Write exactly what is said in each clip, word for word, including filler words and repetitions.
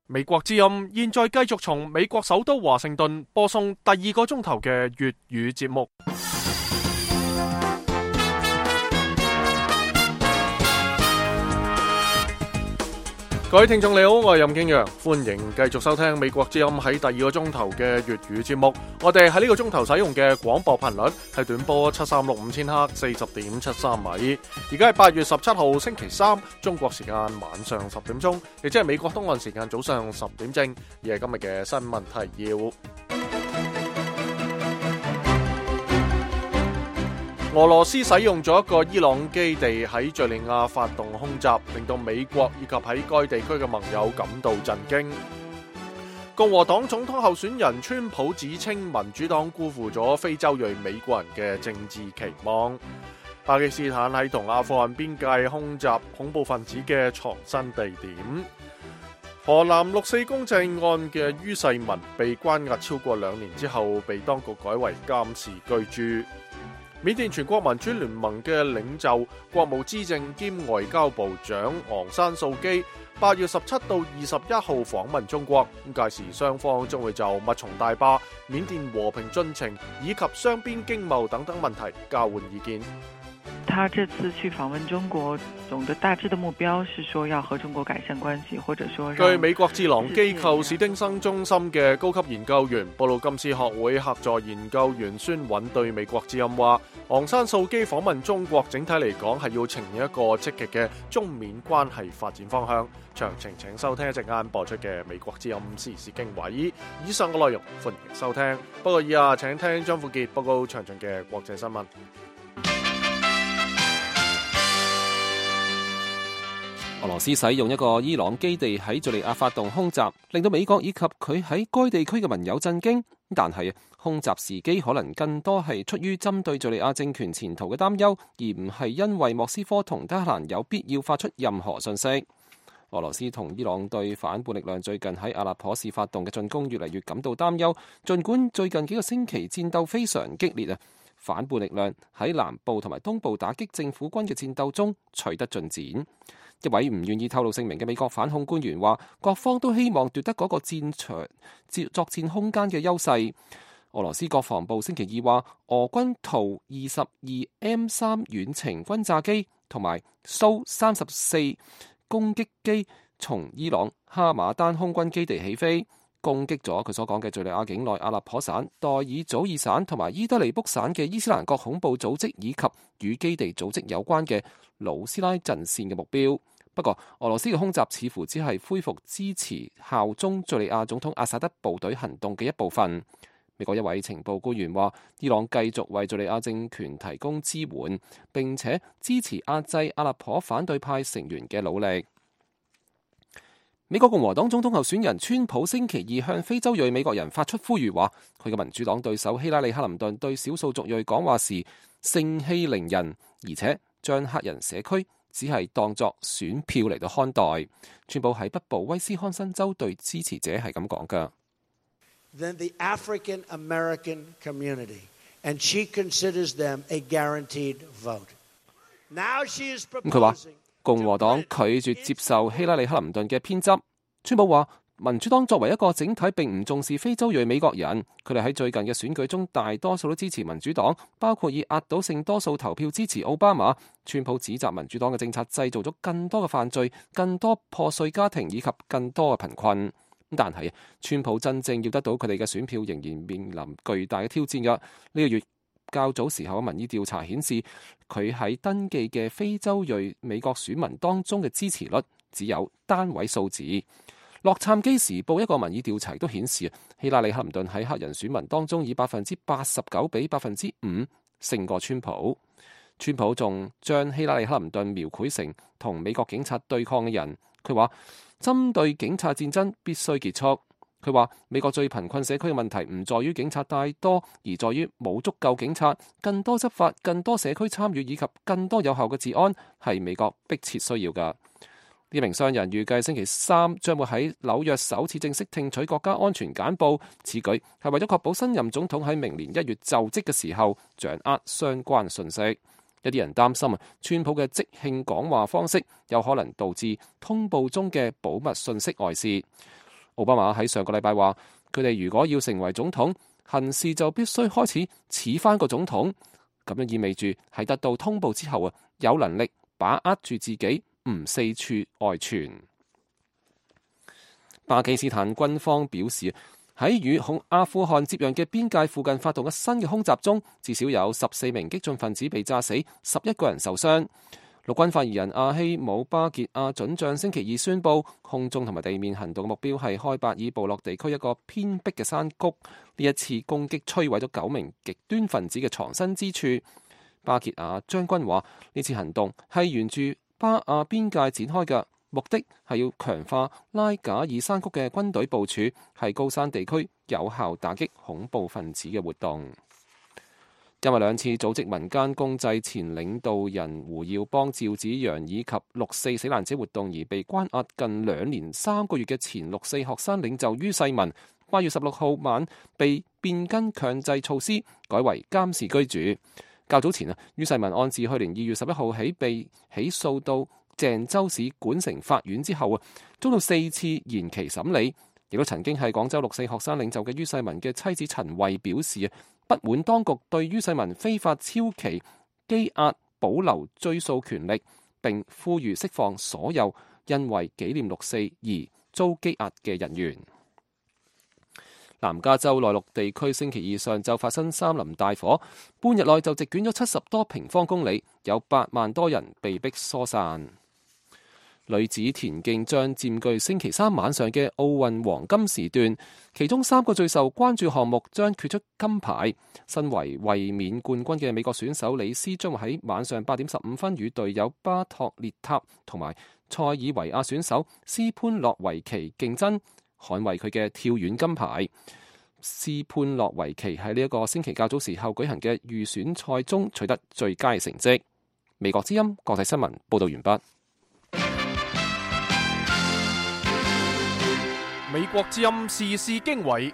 美國之音現在繼續從美國首都華盛頓播送第二個鐘頭嘅粵語節目。各位聽眾你好，我係任敬陽，歡迎繼續收聽美國之音喺第二個鐘頭嘅粵語節目。我哋喺呢個鐘頭使用嘅廣播頻率係短波七三六五千赫，四十點七三米。而家係八月十七號星期三，中國時間晚上十點鐘，亦即係美國東岸時間早上十點正。而係今日嘅新聞提要。俄羅斯使用咗一個伊朗基地喺敘利亞發動空襲，令到美國以及喺該地區嘅盟友感到震驚。共和黨總統候選人川普指稱民主黨辜負咗非洲裔美國人嘅政治期望。巴基斯坦喺同阿富汗邊界空襲恐怖分子嘅藏身地點。河南六四公祭案嘅于世民被關押超過兩年之後，被當局改為監視居住。緬甸全國民主聯盟嘅領袖、國務資政兼外交部長昂山素基八月十七到二十一號訪問中國，屆時雙方將會就密松大壩、緬甸和平進程以及雙邊經貿等等問題交換意見。 他這次去訪問中國，總的大致的目標是說要和中國改善關係，或者說據美國智囊機構史丁生中心嘅高級研究員、布魯金斯學會客座研究員孫韻對美國之音話，昂山素基訪問中國整體嚟講係要呈現一個積極嘅中緬關係發展方向。詳情請收聽一陣間播出嘅美國之音時事經緯。以上嘅內容歡迎收聽，不過以下請聽張富傑報告詳盡嘅國際新聞。 俄羅斯使用一個伊朗基地喺敘利亞發動空襲，令到美國以及佢喺該地區嘅盟友震驚。但係空襲時機可能更多係出於針對敘利亞政權前途嘅擔憂，而唔係因為莫斯科同德黑蘭有必要發出任何信息。俄羅斯同伊朗對反叛力量最近喺阿勒頗市發動嘅進攻越嚟越感到擔憂，儘管最近幾個星期戰鬥非常激烈啊，反叛力量喺南部同埋東部打擊政府軍嘅戰鬥中取得進展。一位唔願意透露姓名嘅美國反恐官員話，各方都希望奪得嗰個戰場作戰空間嘅優勢。俄羅斯國防部星期二話，俄軍圖二十二 M 三遠程轟炸機同埋蘇三十四攻擊機從伊朗哈馬丹空軍基地起飛，攻擊咗佢所講嘅敘利亞境內阿勒頗省、代爾祖爾省同埋伊德利卜省嘅伊斯蘭國恐怖組織以及與基地組織有關嘅魯斯拉陣線嘅目標。不過，俄羅斯嘅空襲似乎只係恢復支持效忠敘利亞總統阿薩德部隊行動嘅一部分。美國一位情報官員話，伊朗繼續為敘利亞政權提供支援，並且支持壓制阿勒頗反對派成員嘅努力。美國共和黨總統候選人川普星期二向非洲裔美國人發出呼籲，話佢嘅民主黨對手希拉里克林頓對少數族裔講話時盛氣凌人，而且將黑人社區只係當作選票嚟到看待。川普喺北部威斯康辛州對支持者係咁講噶。 Then the African American community, and she considers them a guaranteed vote. Now she is proposing. 佢話共和黨拒絕接受希拉里克林頓嘅偏執。川普話民主黨作為一個整體並唔重視非洲裔美國人，佢哋喺最近嘅選舉中大多數都支持民主黨，包括以壓倒性多數投票支持奧巴馬。川普指責民主黨嘅政策製造咗更多嘅犯罪、更多破碎家庭以及更多嘅貧困。但係川普真正要得到佢哋嘅選票，仍然面臨巨大嘅挑戰㗎。呢個月較早時候嘅民意調查顯示，佢喺登記嘅非洲裔美國選民當中嘅支持率只有單位數字。洛杉磯時報一個民意調查都顯示，希拉里克林頓喺黑人選民當中以百分之八十九比百分之五勝過川普。川普仲將希拉里克林頓描繪成同美國警察對抗嘅人。佢話針對警察戰爭必須結束。佢話美國最貧困社區嘅問題唔在於警察太多，而在於冇足夠警察。更多執法、更多社區參與以及更多有效嘅治安係美國迫切需要㗎。呢名商人預計星期三將會喺紐約首次正式聽取國家安全簡報，此舉係為咗確保新任總統喺明年一月就職嘅時候掌握相關信息。一啲人擔心啊，川普嘅即興講話方式有可能導致通報中嘅保密信息外泄。 奧巴馬喺上個禮拜話，佢哋如果要成為總統，行事就必須開始似翻個總統，咁樣意味住喺得到通報之後啊，有能力把握住自己，唔四處外傳。巴基斯坦軍方表示，喺與阿富汗接壤嘅邊界附近發動嘅新嘅空襲中，至少有十四名激進分子被炸死，十一個人受傷。陸軍發言人阿希姆巴傑阿准將星期二宣布，空中同埋地面行動嘅目標係開伯爾部落地區一個偏僻嘅山谷。呢一次攻擊摧毀咗九名極端分子嘅藏身之處。巴傑阿將軍話：呢次行動係沿住巴亞邊界展開嘅，目的係要強化拉賈爾山谷嘅軍隊部署，係高山地區有效打擊恐怖分子嘅活動。因為兩次組織民間公祭前領導人胡耀邦、趙紫陽以及六四死難者活動而被關押近兩年三個月嘅前六四學生領袖于世民，八月十六號晚被變更強制措施，改為監視居住。較早前啊，于世民案自去年二月十一號起被起訴到鄭州市管城法院之後啊，遭到四次延期審理。亦都曾經係廣州六四學生領袖嘅于世民嘅妻子陳慧表示啊，不滿當局對于世民非法超期羈押保留追訴權力，並呼籲釋放所有因為紀念六四而遭羈押嘅人員。南加州內陸地區星期二上晝發生山林大火，半日內就席捲咗七十多平方公里，有八萬多人被迫疏散。女子田徑將佔據星期三晚上嘅奧運黃金時段，其中三個最受關注項目將決出金牌。身為衛冕冠軍嘅美國選手李斯將會喺晚上八點十五分與隊友巴托列塔同埋塞爾維亞選手斯潘諾維奇競爭，捍衛佢嘅跳遠金牌。斯潘諾維奇喺呢一個星期較早時候舉行嘅預選賽中取得最佳成績。美國之音國際新聞報道完畢。 美國之音時事經緯，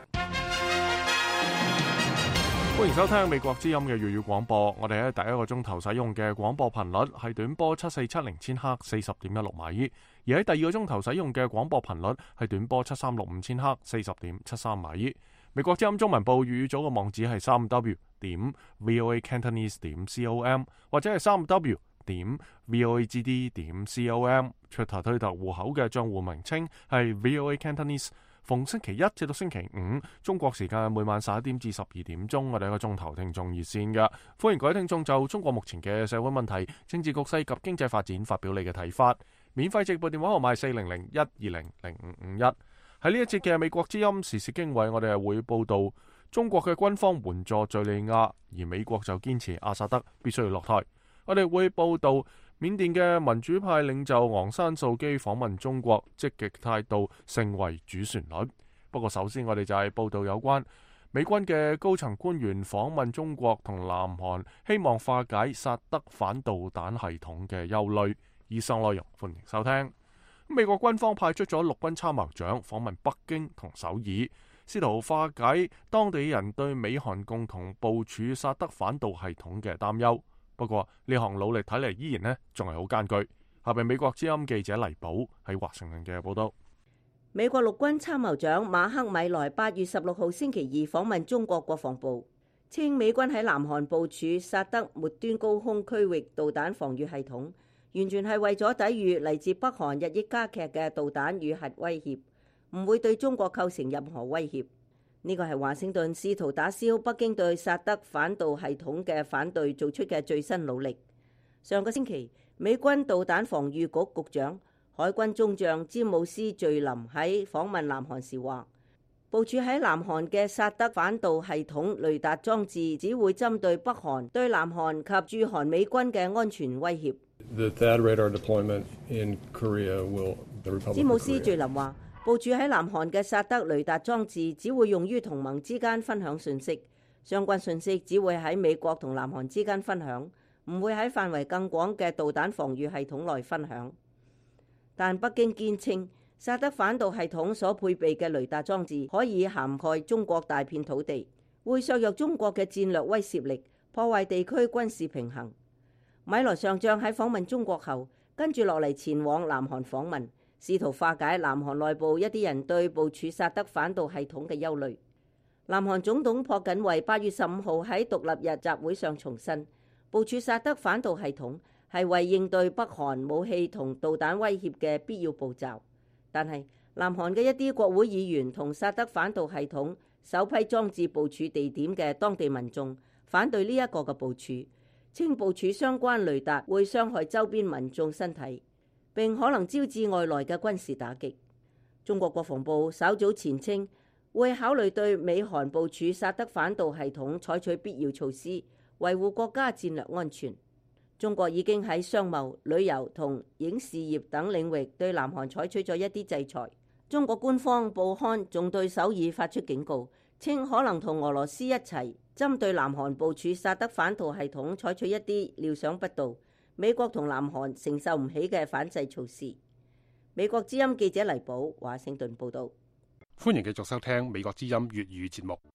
歡迎收聽美國之音嘅粵語廣播。我哋喺第一個鐘頭使用嘅廣播頻率係短波七四七零千赫四十點一六米，而喺第二個鐘頭使用嘅廣播頻率係短波七三六五千赫四十點七三米。美國之音中文部粵語組嘅網址係三 w 點 voa cantonese 點 com 或者係三 w 點 voagd 點 com。Twitter 推特戶口嘅賬戶名稱係 voa cantonese。逢星期一至到星期五中國時間每晚十一點至十二點鐘，我哋一個鐘頭聽眾熱線嘅，歡迎各位聽眾就中國目前嘅社會問題、政治局勢及經濟發展發表你嘅睇法。免費直播電話號碼係四零零一二零零五五一。喺呢一節嘅美國之音時事經緯，我哋係會報道中國嘅軍方援助敘利亞，而美國就堅持阿薩德必須要落台。我哋會報道緬甸嘅民主派領袖昂山素基訪問中國，積極態度成為主旋律。不過首先我哋就係報道有關美軍嘅高層官員訪問中國同南韓，希望化解薩德反導彈系統嘅憂慮。以上內容歡迎收聽。美國軍方派出咗陸軍參謀長訪問北京同首爾，試圖化解當地人對美韓共同部署薩德反導系統嘅擔憂。不過呢項努力睇嚟依然呢仲係好艱巨。下邊美國之音記者黎寶喺華盛頓嘅報道。 美國陸軍參謀長馬克米萊八月十六號星期二訪問中國國防部，稱美軍喺南韓部署薩德末端高空區域導彈防禦系統，完全係為咗抵禦嚟自北韓日益加劇嘅導彈與核威脅，唔會對中國構成任何威脅。呢個係華盛頓試圖打消北京對薩德反導系統嘅反對做出嘅最新努力。上個星期，美軍導彈防禦局局長、海軍中將詹姆斯·瑞林喺訪問南韓時話，部署喺南韓嘅薩德反導系統雷達裝置只會針對北韓對南韓及駐韓美軍嘅安全威脅。詹姆斯·瑞林話，部署喺南韓嘅薩德雷達裝置只會用於同盟之間分享信息，相關信息只會喺美國同南韓之間分享，唔會喺範圍更廣嘅導彈防禦系統內分享。但北京堅稱，薩德反導系統所配備嘅雷達裝置可以涵蓋中國大片土地，會削弱中國嘅戰略威懾力，破壞地區軍事平衡。米萊上將喺訪問中國後，跟住落嚟前往南韓訪問， 試圖化解南韓內部一啲人對部署薩德反導系統嘅憂慮。南韓總統朴槿惠八月十五號喺獨立日集會上重申，部署薩德反導系統係為應對北韓武器同導彈威脅嘅必要步驟。但係南韓嘅一啲國會議員同薩德反導系統首批裝置部署地點嘅當地民眾反對呢一個嘅部署，稱部署相關雷達會傷害周邊民眾身體，並可能招致外來嘅軍事打擊。中國國防部稍早前稱，會考慮對美韓部署薩德反導系統採取必要措施，維護國家戰略安全。中國已經喺商貿、旅遊同影視業等領域對南韓採取咗一啲制裁。中國官方報刊仲對首爾發出警告，稱可能同俄羅斯一齊針對南韓部署薩德反導系統採取一啲料想不到、美國同南韓承受唔起嘅反制措施。美國之音記者黎寶華盛頓報道。 歡迎繼續收聽美國之音粵語節目。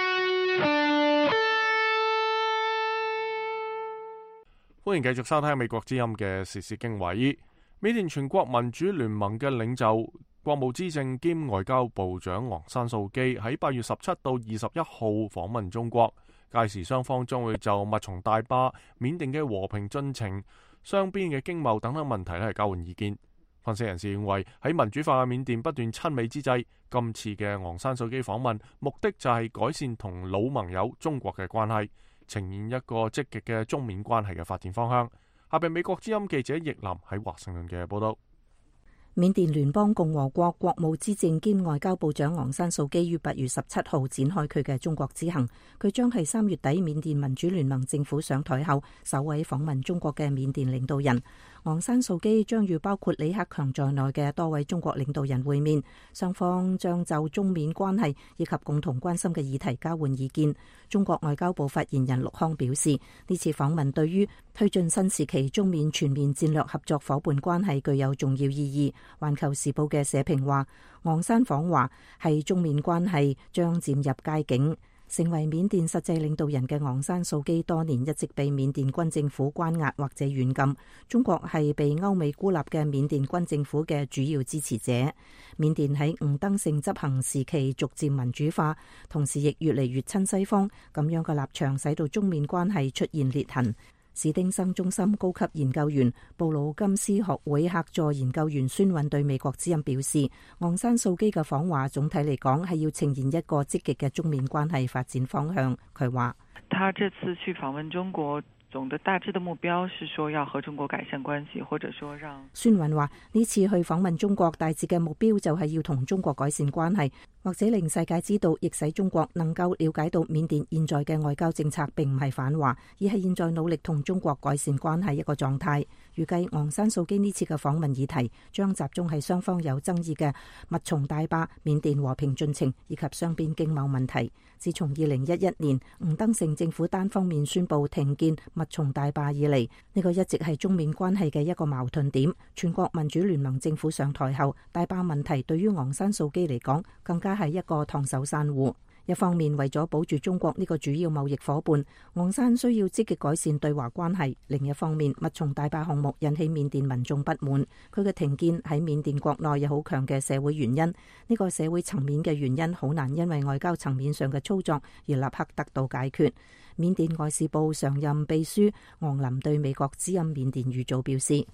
歡迎繼續收聽美國之音嘅時事經緯。緬甸全國民主聯盟嘅領袖、國務資政兼外交部長昂山素基喺八月十七到二十一號訪問中國，屆時雙方將會就密松大壩、緬甸嘅和平進程、雙邊嘅經貿等等問題咧係交換意見。分析人士認為，喺民主化嘅緬甸不斷親美之際，今次嘅昂山素基訪問目的就係改善同老盟友中國嘅關係，呈現一個積極嘅中緬關係嘅發展方向。下邊美國之音記者易林喺華盛頓嘅報道。 緬甸聯邦共和國國務資政兼外交部長昂山素基於八月十七號展開佢嘅中國之行，佢將係三月底緬甸民主聯盟政府上台後首位訪問中國嘅緬甸領導人。昂山素基將與包括李克強在內嘅多位中國領導人會面，雙方將就中緬關係以及共同關心嘅議題交換意見。中國外交部發言人陸康表示，呢次訪問對於推進新時期中緬全面戰略合作夥伴關係具有重要意義。環球時報嘅社評話，昂山訪華係中緬關係將漸入佳境。成為緬甸實際領導人嘅昂山素基多年一直被緬甸軍政府關押或者軟禁。中國係被歐美孤立嘅緬甸軍政府嘅主要支持者。緬甸喺吳登盛執行時期逐漸民主化，同時亦越嚟越親西方，咁樣嘅立場使到中緬關係出現裂痕。史丁生中心高級研究員、布魯金斯學會客座研究員孫韻對美國之音表示，昂山素基嘅訪華總體嚟講係要呈現一個積極嘅中緬關係發展方向。佢話， 他這次去訪問中國，總的大致的目標是說要和中國改善關係，或者說讓孫韻話呢次去訪問中國大致嘅目標就係要同中國改善關係，或者令世界知道，亦使中國能夠了解到緬甸現在嘅外交政策並唔係反華，而係現在努力同中國改善關係一個狀態。預計昂山素基呢次嘅訪問議題將集中喺雙方有爭議嘅密松大壩、緬甸和平進程以及雙邊經貿問題。自從二零一一年吳登盛政府單方面宣布停建密松大壩以嚟，呢個一直係中緬關係嘅一個矛盾點。全國民主聯盟政府上台後，大壩問題對於昂山素基嚟講更加係一個燙手山芋。一方面為咗保住中國呢個主要貿易夥伴，昂山需要積極改善對華關係；另一方面，密松大壩項目引起緬甸民眾不滿，佢嘅停建喺緬甸國內有好強嘅社會原因。呢個社會層面嘅原因好難因為外交層面上嘅操作而立刻得到解決。緬甸外事部常任秘書昂林對美國之音緬甸語組表示，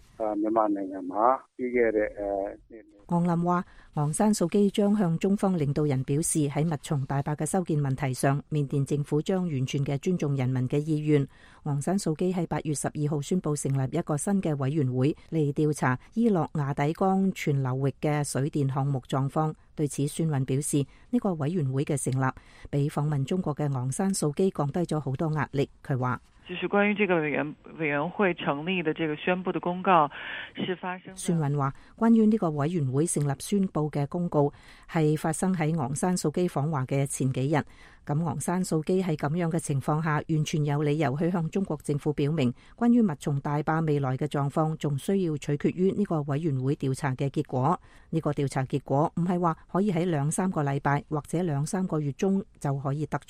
昂林話，昂山素基將向中方領導人表示，喺密松大壩嘅修建問題上，緬甸政府將完全嘅尊重人民嘅意願。昂山素基喺八月十二號宣布成立一個新嘅委員會嚟調查伊洛瓦底江全流域嘅水電項目狀況。對此，孫韻表示，呢個委員會嘅成立比訪問中國嘅昂山素基降低咗好多壓力。佢話， 就是關於這個委員委員會成立的這個宣布的公告是發生。 孫韻話，關於呢個委員會成立宣布嘅公告係發生喺昂山素基訪華嘅前幾日。咁昂山素基喺咁樣嘅情況下，完全有理由去向中國政府表明，關於密松大壩未來嘅狀況，仲需要取決於呢個委員會調查嘅結果。呢個調查結果唔係話可以喺兩三個禮拜或者兩三個月中就可以得出。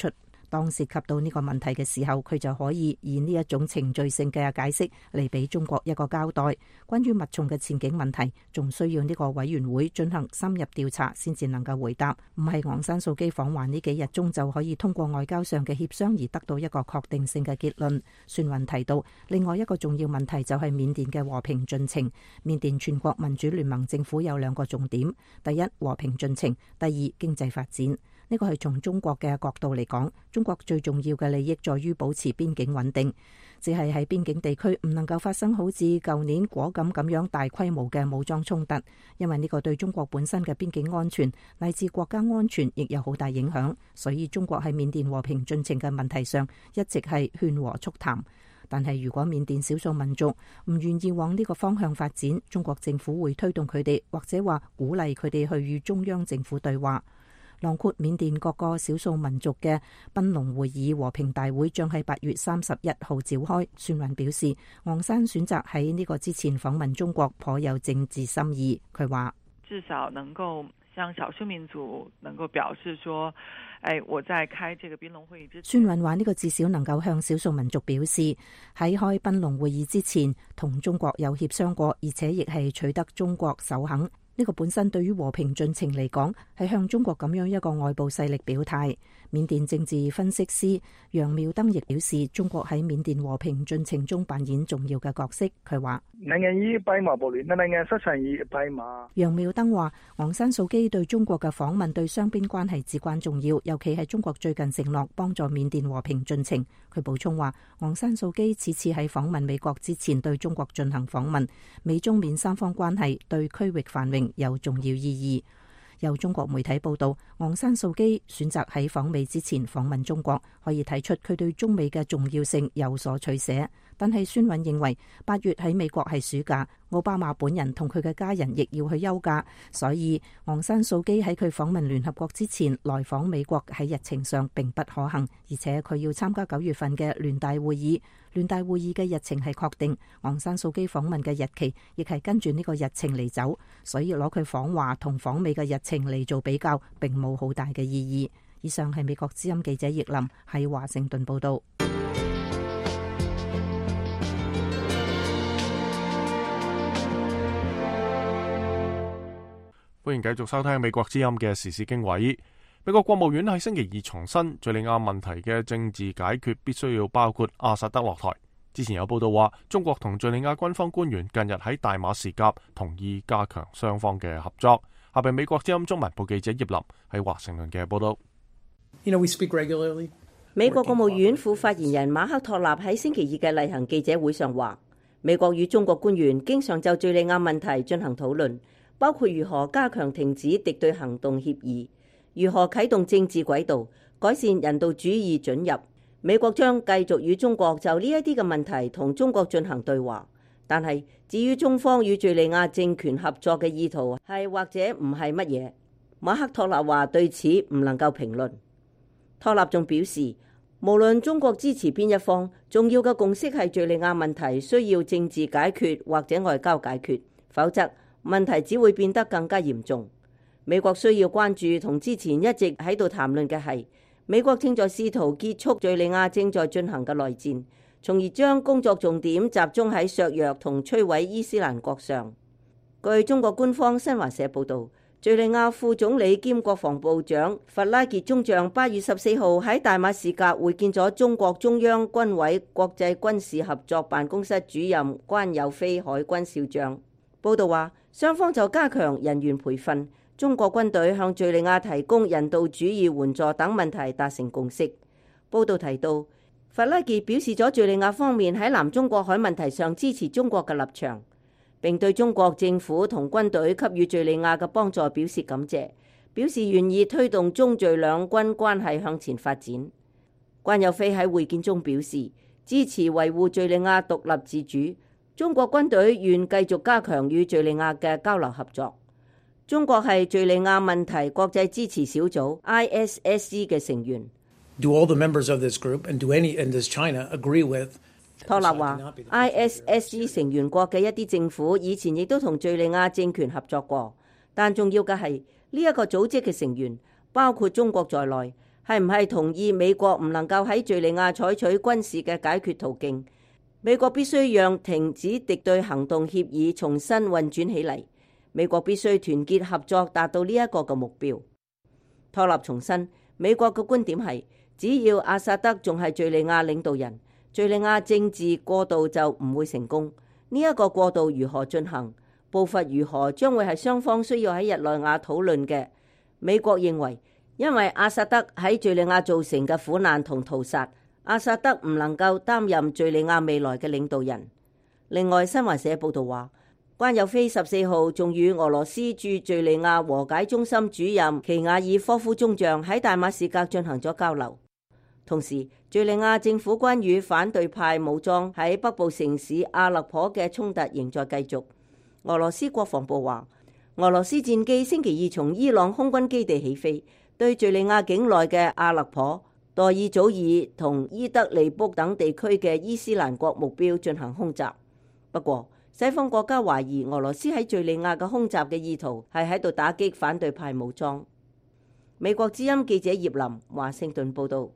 當涉及到呢個問題嘅時候，佢就可以以呢一種程序性嘅解釋嚟俾中國一個交代。關於密松嘅前景問題，仲需要呢個委員會進行深入調查先至能夠回答，唔係昂山素基訪華呢幾日中就可以通過外交上嘅協商而得到一個確定性嘅結論。孫雲提到，另外一個重要問題就係緬甸嘅和平進程。緬甸全國民主聯盟政府有兩個重點：第一，和平進程；第二，經濟發展。呢個係從中國嘅角度嚟講，中國最重要嘅利益在於保持邊境穩定，只係喺邊境地區唔能夠發生好似舊年果敢咁樣大規模嘅武裝衝突，因為呢個對中國本身嘅邊境安全乃至國家安全亦有好大影響。所以中國喺緬甸和平進程嘅問題上一直係勸和促談。但係如果緬甸少數民族唔願意往呢個方向發展，中國政府會推動佢哋，或者話鼓勵佢哋去與中央政府對話。囊括緬甸各個少數民族嘅賓龍會議和平大會將喺八月三十一號召開。孫雲表示，昂山選擇喺呢個之前訪問中國頗有政治心意。佢話至少能夠向少數民族能夠表示說，誒，我在開這個賓龍會議之前， 孫雲話呢個至少能夠向少數民族表示，喺開賓龍會議之前同中國有協商過，而且亦係取得中國首肯。呢個本身對於和平進程嚟講，係向中國咁樣一個外部勢力表態。緬甸政治分析師楊妙登亦表示，中國喺緬甸和平進程中扮演重要嘅角色。佢話：楊妙登話，昂山素基對中國嘅訪問對雙邊關係至關重要，尤其係中國最近承諾幫助緬甸和平進程。佢補充話，昂山素基此次喺訪問美國之前對中國進行訪問，美中緬三方關係對區域繁榮有重要意義。有中國媒體報道，昂山素基選擇喺訪美之前訪問中國，可以睇出佢對中美嘅重要性有所取捨。但係孫雲認為，八月喺美國係暑假，奧巴馬本人同佢嘅家人亦要去休假，所以昂山素基喺佢訪問聯合國之前來訪美國喺日程上並不可行，而且佢要參加九月份嘅聯大會議，聯大會議嘅日程係確定，昂山素基訪問嘅日期亦係跟住呢個日程嚟走，所以攞佢訪華同訪美嘅日程嚟做比較，並冇好大嘅意義。以上係美國之音記者葉林喺華盛頓報道。 歡迎繼續收聽美國之音嘅時事經緯。美國國務院喺星期二重申，敘利亞問題嘅政治解決必須要包括阿薩德落台。之前有報道話，中國同敘利亞軍方官員近日喺大馬士革同意加強雙方嘅合作。下邊美國之音中文部記者葉林喺華盛頓嘅報道。 You know, we speak regularly. 美國國務院副發言人馬克托納喺星期二嘅例行記者會上話，美國與中國官員經常就敘利亞問題進行討論，包括如何加強停止敵對行動協議，如何啟動政治軌道，改善人道主義准入。美國將繼續與中國就呢一啲嘅問題同中國進行對話，但係至於中方與敘利亞政權合作嘅意圖係或者唔係乜嘢，馬克托納話對此唔能夠評論。托納仲表示，無論中國支持邊一方，重要嘅共識係敘利亞問題需要政治解決或者外交解決，否則問題只會變得更加嚴重。美國需要關注同之前一直喺度談論嘅係，美國正在試圖結束敘利亞正在進行嘅內戰，從而將工作重點集中喺削弱同摧毀伊斯蘭國上。據中國官方新華社報導，敘利亞副總理兼國防部長弗拉傑中將八月十四號喺大馬士革會見咗中國中央軍委國際軍事合作辦公室主任關有飛海軍少將。報導話，雙方就加強人員培訓、中國軍隊向敘利亞提供人道主義援助等問題達成共識。報導提到，弗拉傑表示咗敘利亞方面喺南中國海問題上支持中國嘅立場，並對中國政府同軍隊給予敘利亞嘅幫助表示感謝，表示願意推動中敘兩軍關係向前發展。關有飛喺會見中表示，支持維護敘利亞獨立自主，中國軍隊願繼續加強與敘利亞嘅交流合作。中國係敘利亞問題國際支持小組 I S S E 嘅成員。 Do all the members of this group and do any and does China agree with？ 托納話 I S S E 成員國嘅一啲政府以前亦都同敘利亞政權合作過，但重要嘅係呢一個組織嘅成員包括中國在內， 係唔係同意美國唔能夠喺敘利亞採取軍事嘅解決途徑？美國必須讓停止敵對行動協議重新運轉起嚟。美國必須團結合作，達到呢一個嘅目標。托納重申，美國嘅觀點係，只要阿薩德仲係敘利亞領導人，敘利亞政治過渡就唔會成功。呢、這、一個過渡如何進行，步伐如何，將會係雙方需要喺日內瓦討論嘅。美國認為，因為阿薩德喺敘利亞造成嘅苦難同屠殺，阿薩德唔能夠擔任敘利亞未來嘅領導人。另外，新華社報道話，關有飛十四號仲與俄羅斯駐敘利亞和解中心主任奇亞爾科夫中將喺大馬士革進行咗交流。同時，敘利亞政府軍與反對派武裝喺北部城市阿勒頗嘅衝突仍在繼續。俄羅斯國防部話，俄羅斯戰機星期二從伊朗空軍基地起飛，對敘利亞境內嘅阿勒頗、代爾祖爾同伊德利卜等地區嘅伊斯蘭國目標進行空襲。不過，西方國家懷疑俄羅斯喺敘利亞嘅空襲嘅意圖係喺度打擊反對派武裝。美國之音記者葉林華盛頓報道。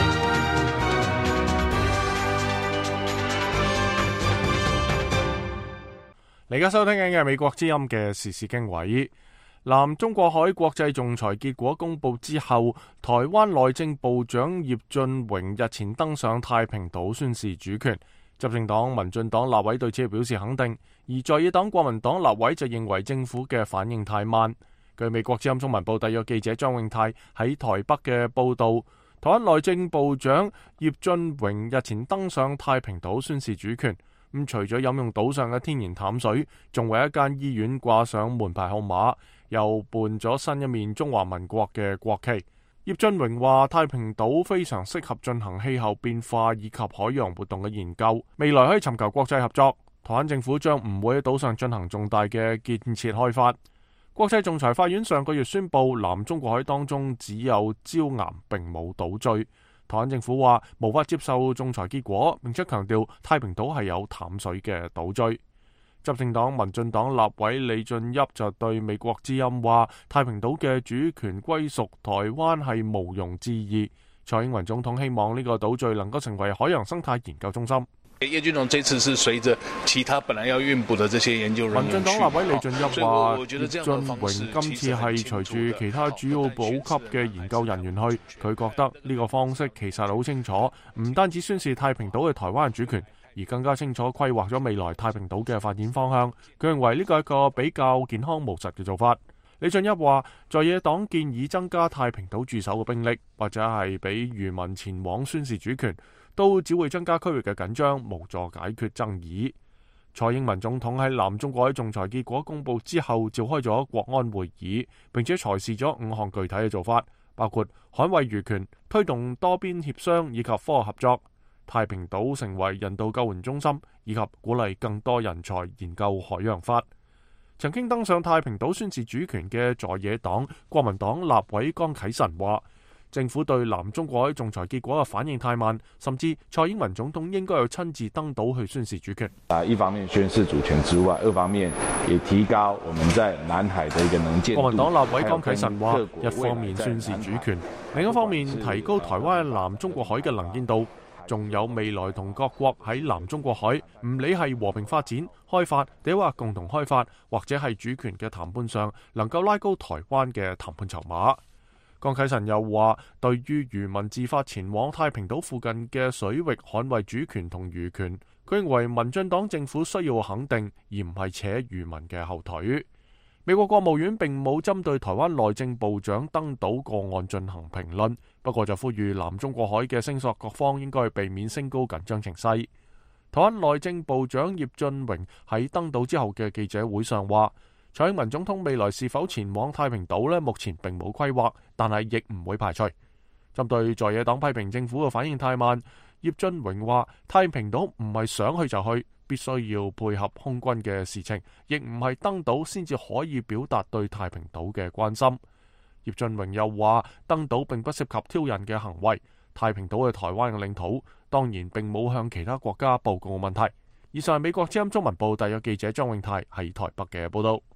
你而家收聽緊嘅係美國之音嘅時事經緯。南中國海國際仲裁結果公佈之後，台灣內政部長葉俊榮日前登上太平島宣示主權。執政黨民進黨立委對此表示肯定，而在野黨國民黨立委就認為政府嘅反應太慢。據美國之音中文部特約記者張永泰喺台北嘅報導，台灣內政部長葉俊榮日前登上太平島宣示主權。咁除咗飲用島上嘅天然淡水，仲為一間醫院掛上門牌號碼，又伴咗新一面中華民國嘅國旗。葉俊榮話：太平島非常適合進行氣候變化以及海洋活動嘅研究，未來可以尋求國際合作。台灣政府將唔會喺島上進行重大嘅建設開發。國際仲裁法院上個月宣布，南中國海當中只有礁岩並冇島嶼。台灣政府話無法接受仲裁結果，並且強調太平島係有淡水嘅島嶼。執政黨民進黨立委李俊俋就對美國之音話：太平島嘅主權歸屬台灣係毋庸置疑。蔡英文總統希望呢個島嶼能夠成為海洋生態研究中心。 葉俊榮這次是隨着其他本來要運補的這些研究人員。 民進黨立委李俊俋話：葉俊榮今次係隨住其他主要補給嘅研究人員去，佢覺得呢個方式其實好清楚，唔單止宣示太平島嘅台灣主權，而更加清楚規劃咗未來太平島嘅發展方向。佢認為呢個係一個比較健康務實嘅做法。李俊俋話：在野黨建議增加太平島駐守嘅兵力，或者係俾漁民前往宣示主權，都只會增加區域嘅緊張，無助解決爭議。蔡英文總統喺南中國海仲裁結果公佈之後，召開咗國安會議，並且裁示咗五項具體嘅做法，包括捍衛漁權、推動多邊協商以及科學合作、太平島成為人道救援中心，以及鼓勵更多人才研究海洋法。曾經登上太平島宣示主權嘅在野黨國民黨立委江啟臣話：政府對南中國海仲裁結果嘅反應太慢，甚至蔡英文總統應該要親自登島去宣示主權。 啊，一方面宣示主權之外，二方面也提高我們在南海的一個能見度。 國民黨立委江啟臣話：一方面宣示主權，另一方面提高台灣南中國海嘅能見度。仲有未來同各國喺南中國海，唔理係和平發展、開發，定話共同開發，或者係主權嘅談判上，能夠拉高台灣嘅談判籌碼。江啟臣又話，對於漁民自發前往太平島附近嘅水域捍衛主權同漁權，佢認為民進黨政府需要肯定，而唔係扯漁民嘅後腿。美國國務院並冇針對台灣內政部長登島個案進行評論，不過就呼籲南中國海嘅聲索各方應該避免升高緊張情勢。台灣內政部長葉俊榮喺登島之後嘅記者會上話，蔡英文總統未來是否前往太平島呢？目前並冇規劃，但係亦唔會排除。針對在野黨批評政府嘅反應太慢，葉俊榮話，太平島唔係想去就去，必須要配合空軍嘅事情，亦唔係登島先至可以表達對太平島嘅關心。葉俊榮又話，登島並不涉及挑釁嘅行為，太平島係台灣嘅領土，當然並冇向其他國家報告問題。以上係美國之音中文部特約記者張永泰喺台北嘅報道。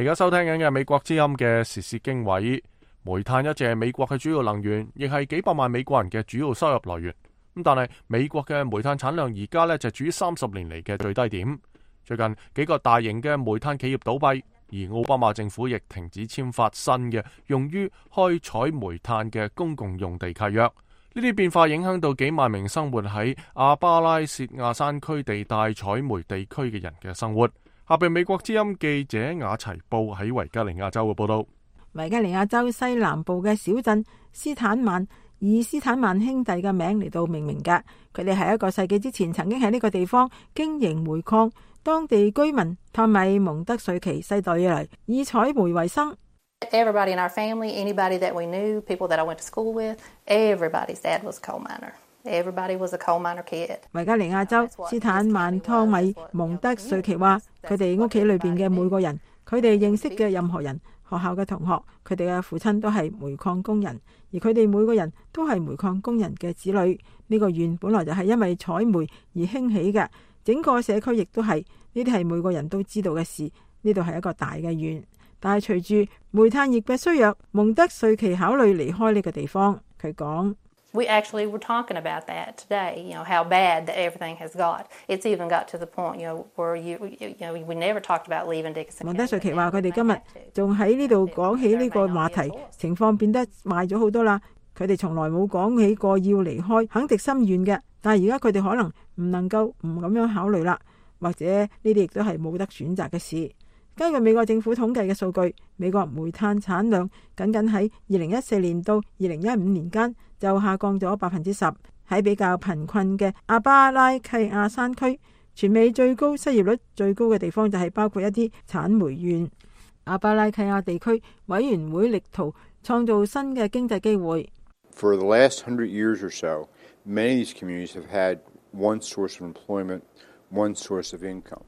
家收聽緊嘅美國之音嘅時事經緯。煤炭一直係美國嘅主要能源，亦係幾百萬美國人嘅主要收入來源。咁但係美國嘅煤炭產量而家呢就處於三十年嚟嘅最低點。最近幾個大型嘅煤炭企業倒閉，而奧巴馬政府亦停止簽發新嘅用於開採煤炭嘅公共用地契約。呢啲變化影響到幾萬名生活喺阿巴拉契亞山區地帶採煤地區嘅人嘅生活。下邊美國之音記者雅齊布喺維吉尼亞州嘅報道。 維吉尼亞州西南部嘅小鎮斯坦曼以斯坦曼兄弟嘅名嚟到命名嘅，佢哋喺一個世紀之前曾經喺呢個地方經營煤礦，當地居民湯米蒙德瑞奇世代以嚟以採煤為生。 Everybody in our family, anybody that we knew, people that I went to school with, everybody's dad was a coal miner. Everybody was a coal miner kid. 維吉尼亞州斯坦曼湯米蒙德瑞奇話，佢哋屋企裏邊嘅每個人，佢哋認識嘅任何人，學校嘅同學，佢哋嘅父親都係煤礦工人，而佢哋每個人都係煤礦工人嘅子女。呢個縣本來就係因為採煤而興起嘅，整個社區亦都係，呢啲係每個人都知道嘅事。呢度係一個大嘅縣，但係隨住煤炭業嘅衰弱，蒙德瑞奇考慮離開呢個地方。佢講 ：We actually were talking about that today. You know how bad that everything has got. It's even got to the point, you know, where you, you know, we never talked about leaving Dickinson. 蒙德瑞奇話：佢哋今日仲喺呢度講起呢個話題，情況變得壞咗好多啦。佢哋從來冇講起過要離開肯迪森縣嘅，但係而家佢哋可能唔能夠唔咁樣考慮啦，或者呢啲亦都係冇得選擇嘅事。根據美國政府統計嘅數據，美國煤炭產量僅僅喺二零一四年到二零一五年間就下降咗百分之十。喺比較貧困嘅阿巴拉契亞山區，全美最高失業率最高嘅地方就係包括一啲產煤縣。阿巴拉契亞地區委員會力圖創造新嘅經濟機會。 For the last hundred years or so, many of these communities have had one source of employment, one source of income.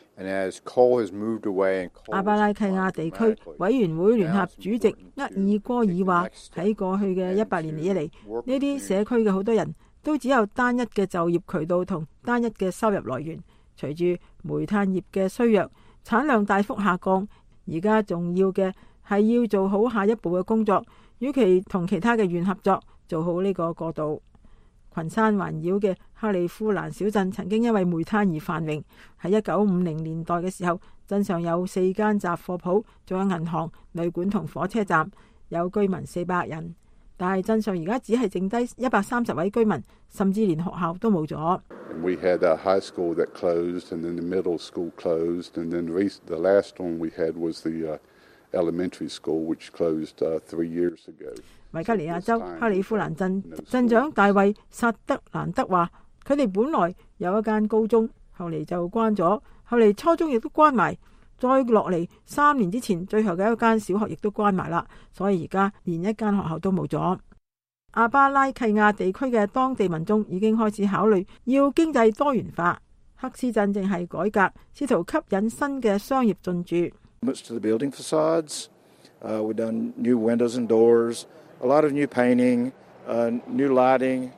阿巴拉契亞地區委員會聯合主席厄爾戈爾話：喺過去嘅一百年以嚟，呢啲社區嘅好多人都只有單一嘅就業渠道同單一嘅收入來源。隨住煤炭業嘅衰弱，產量大幅下降，而家重要嘅係要做好下一步嘅工作，與其同其他嘅縣合作，做好呢個過渡。群山環繞嘅克利夫蘭小鎮曾經因為煤炭而繁榮。喺一九五零年代嘅時候，鎮上有四間雜貨鋪，仲有銀行、旅館同火車站，有居民四百人。但係鎮上而家只係剩低一百三十位居民，甚至連學校都冇咗。 We had a high school that closed, and then the middle school closed, and then the last one we had was the elementary school, which closed three years ago. 維吉尼亞州克里夫蘭鎮鎮長大衛薩德蘭德話：佢哋本來有一間高中，後嚟就關咗，後嚟初中亦都關埋，再落嚟三年之前，最後嘅一間小學亦都關埋啦，所以而家連一間學校都冇咗。阿巴拉契亞地區嘅當地民眾已經開始考慮要經濟多元化，黑斯鎮正係改革，試圖吸引新嘅商業進駐。 Much to the building facades, uh, we've done new windows and doors, a lot of new painting, uh, new lighting,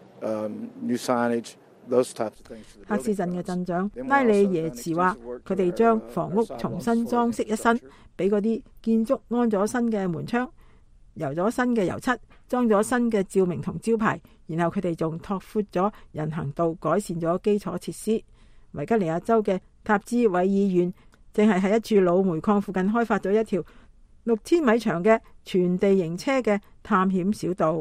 um, new signage, those types of things. 黑斯鎮嘅鎮長拉里耶茨話：佢哋將房屋重新裝飾一新，俾嗰啲建築安咗新嘅門窗，油咗新嘅油漆，裝咗新嘅照明同招牌，然後佢哋仲拓闊咗人行道，改善咗基礎設施。維吉尼亞州嘅塔茲韋爾縣正係喺一處老煤礦附近開發咗一條六千米長嘅全地形車嘅探險小道。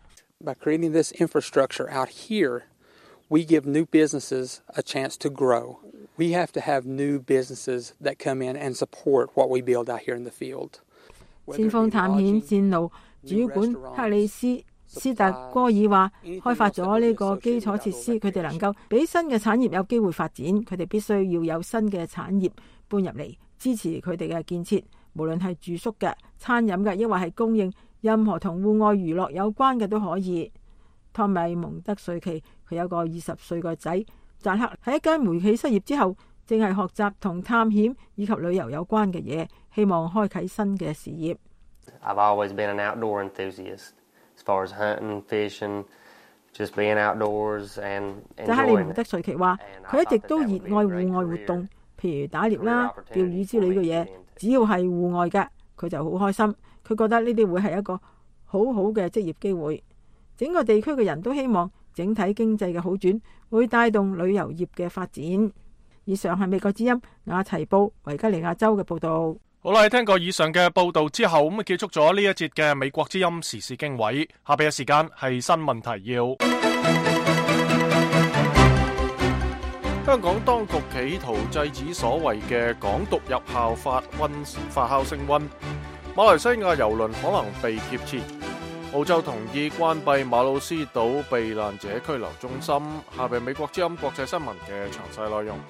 By creating this infrastructure out here, we give new businesses a chance to grow. We have to have new businesses that come in and support what we build out here in the field. 先鋒探險線路主管克里斯斯特戈爾話：開發咗呢個基礎設施，佢哋能夠俾新嘅產業有機會發展，佢哋必須要有新嘅產業搬入嚟，支持佢哋嘅建設，無論係住宿嘅、餐飲嘅，抑或係供應任何同戶外娛樂有關嘅都可以。湯米蒙德瑞奇佢有個二十歲個仔扎克，喺一間煤氣失業之後，正係學習同探險以及旅遊有關嘅嘢，希望開啟新嘅事業。 I've always been an outdoor enthusiast, as far as hunting, fishing, just being outdoors and enjoying it. 扎克利蒙德瑞奇話：佢一直都熱愛戶外活動，譬如打獵啦、釣魚之類嘅嘢。 只要係戶外嘅，佢就好開心。佢覺得呢啲會係一個好好嘅職業機會。整個地區嘅人都希望整體經濟嘅好轉會帶動旅遊業嘅發展。以上係美國之音亞齊布維吉尼亞州嘅報道。 好啦，聽過以上嘅報道之後，咁啊結束咗呢一節嘅美國之音時事經緯。下邊嘅時間係新聞提要。香港當局企圖制止所謂嘅港獨入校發溫發酵升溫。馬來西亞郵輪可能被劫持。澳洲同意關閉馬魯斯島避難者拘留中心。下邊美國之音國際新聞嘅詳細內容。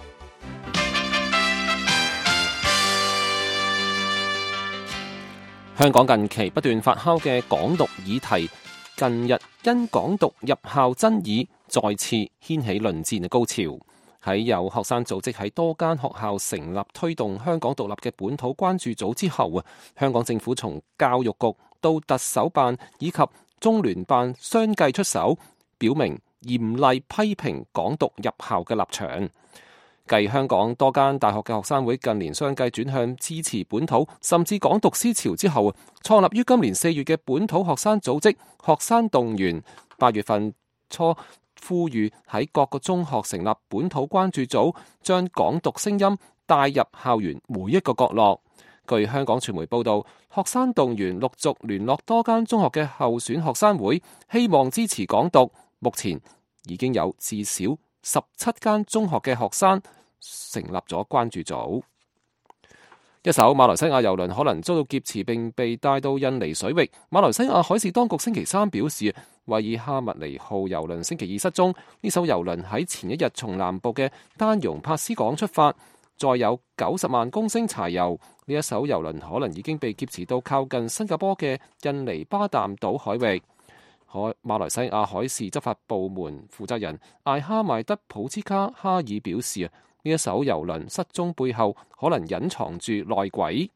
香港近期不斷發酵嘅港獨議題，近日因港獨入校爭議再次掀起論戰嘅高潮。喺有學生組織喺多間學校成立推動香港獨立嘅本土關注組之後啊，香港政府從教育局到特首辦以及中聯辦相繼出手，表明嚴厲批評港獨入校嘅立場。繼香港多間大學嘅學生會近年相繼轉向支持本土甚至港獨思潮之後，創立於今年四月嘅本土學生組織學生動員，八月份初呼籲喺各個中學成立本土關注組，將港獨聲音帶入校園每一個角落。據香港傳媒報道，學生動員陸續聯絡多間中學嘅候選學生會，希望支持港獨。目前已經有至少十七間中學嘅學生成立咗關注組。一艘馬來西亞郵輪可能遭到劫持並被帶到印尼水域。馬來西亞海事當局星期三表示，維爾哈密尼號郵輪星期二失蹤。呢艘郵輪喺前一日從南部嘅丹容帕斯港出發，載有九十萬公升柴油。呢一艘郵輪可能已經被劫持到靠近新加坡嘅印尼巴淡島海域。海馬來西亞海事執法部門負責人艾哈邁德普茲卡哈爾表示啊，呢一艘郵輪失蹤背後可能隱藏住內鬼。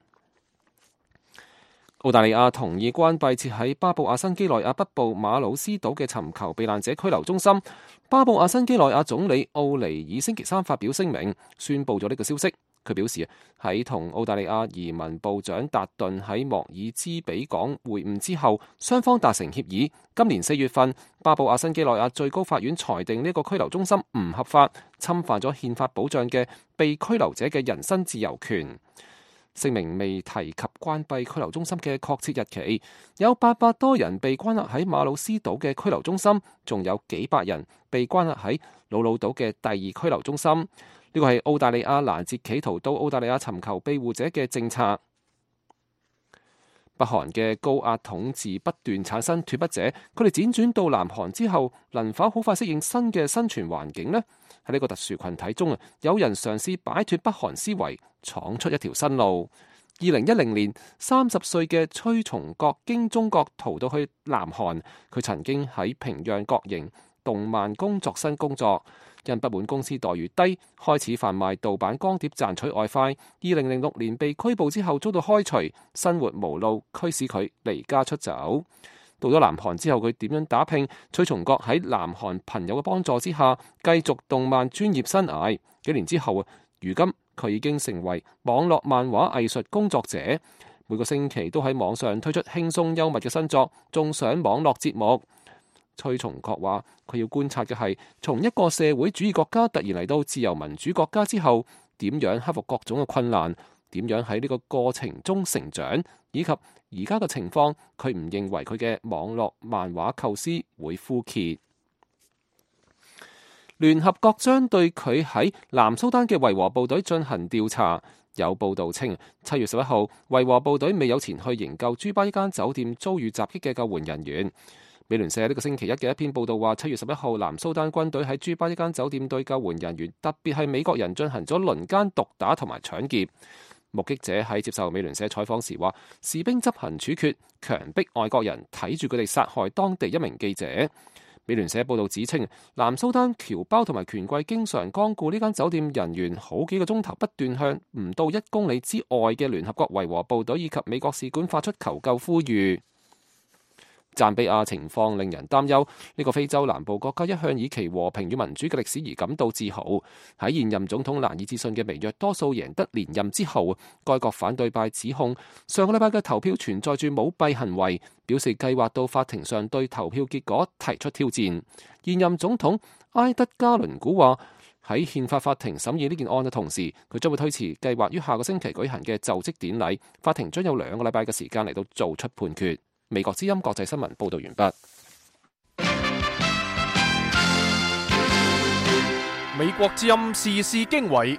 澳大利亞同意關閉設喺巴布亞新幾內亞北部馬魯斯島嘅尋求避難者拘留中心。巴布亞新幾內亞總理奧尼爾星期三發表聲明，宣布咗呢個消息。佢表示喺同澳大利亞移民部長達頓喺莫爾茲比港會晤之後，雙方達成協議。今年四月份，巴布亞新幾內亞最高法院裁定呢個拘留中心唔合法，侵犯咗憲法保障嘅被拘留者嘅人身自由權。聲明未提及關閉拘留中心嘅確切日期。有八百多人被關押喺馬魯斯島嘅拘留中心，仲有幾百人被關押喺魯魯島嘅第二拘留中心。呢個係澳大利亞攔截企圖到澳大利亞尋求庇護者嘅政策。北韓嘅高壓統治不斷產生脫北者，佢哋輾轉到南韓之後，能否好快適應新嘅生存環境呢？喺呢個特殊群體中啊，有人嘗試擺脫北韓思維，闖出一條新路。二零一零年，三十歲嘅崔松國經中國逃到去南韓，佢曾經喺平壤國營動漫工作室工作。因不滿公司待遇低，開始販賣盜版光碟賺取外快。二零零六年被拘捕之後遭到開除，生活無路，驅使佢離家出走。到咗南韓之後，佢點樣打拼？崔松國喺南韓朋友嘅幫助之下，繼續動漫專業生涯。幾年之後啊，如今佢已經成為網絡漫畫藝術工作者，每個星期都喺網上推出輕鬆幽默嘅新作，仲上網絡節目。崔松國話：佢要觀察嘅係從一個社會主義國家突然嚟到自由民主國家之後，點樣克服各種嘅困難，點樣喺呢個過程中成長，以及而家嘅情況，佢唔認為佢嘅網絡漫畫構思會枯竭。聯合國將對佢喺南蘇丹嘅維和部隊進行調查。有報道稱，七月十一號，維和部隊未有前去營救朱巴一間酒店遭遇襲擊嘅救援人員。美聯社呢個星期一嘅一篇報道話，七月十一號，南蘇丹軍隊喺朱巴一間酒店對救援人員，特別係美國人進行咗輪姦毒打同埋搶劫。目擊者喺接受美聯社採訪時話，士兵執行處決，強迫外國人睇住佢哋殺害當地一名記者。美聯社報道指稱，南蘇丹僑胞同埋權貴經常光顧呢間酒店，人員好幾個鐘頭不斷向唔到一公里之外嘅聯合國維和部隊以及美國使館發出求救呼籲。 贊比亞情況令人擔憂，呢個非洲南部國家一向以其和平與民主嘅歷史而感到自豪。喺現任總統難以置信嘅微弱多數贏得連任之後，該國反對派指控上個禮拜嘅投票存在住舞弊行為，表示計劃到法庭上對投票結果提出挑戰。現任總統埃德加倫古話喺憲法法庭審議呢件案嘅同時，佢將會推遲計劃於下個星期舉行嘅就職典禮，法庭將有兩個禮拜嘅時間嚟到做出判決。美國之音國際新聞報道完畢。 美國之音時事經緯。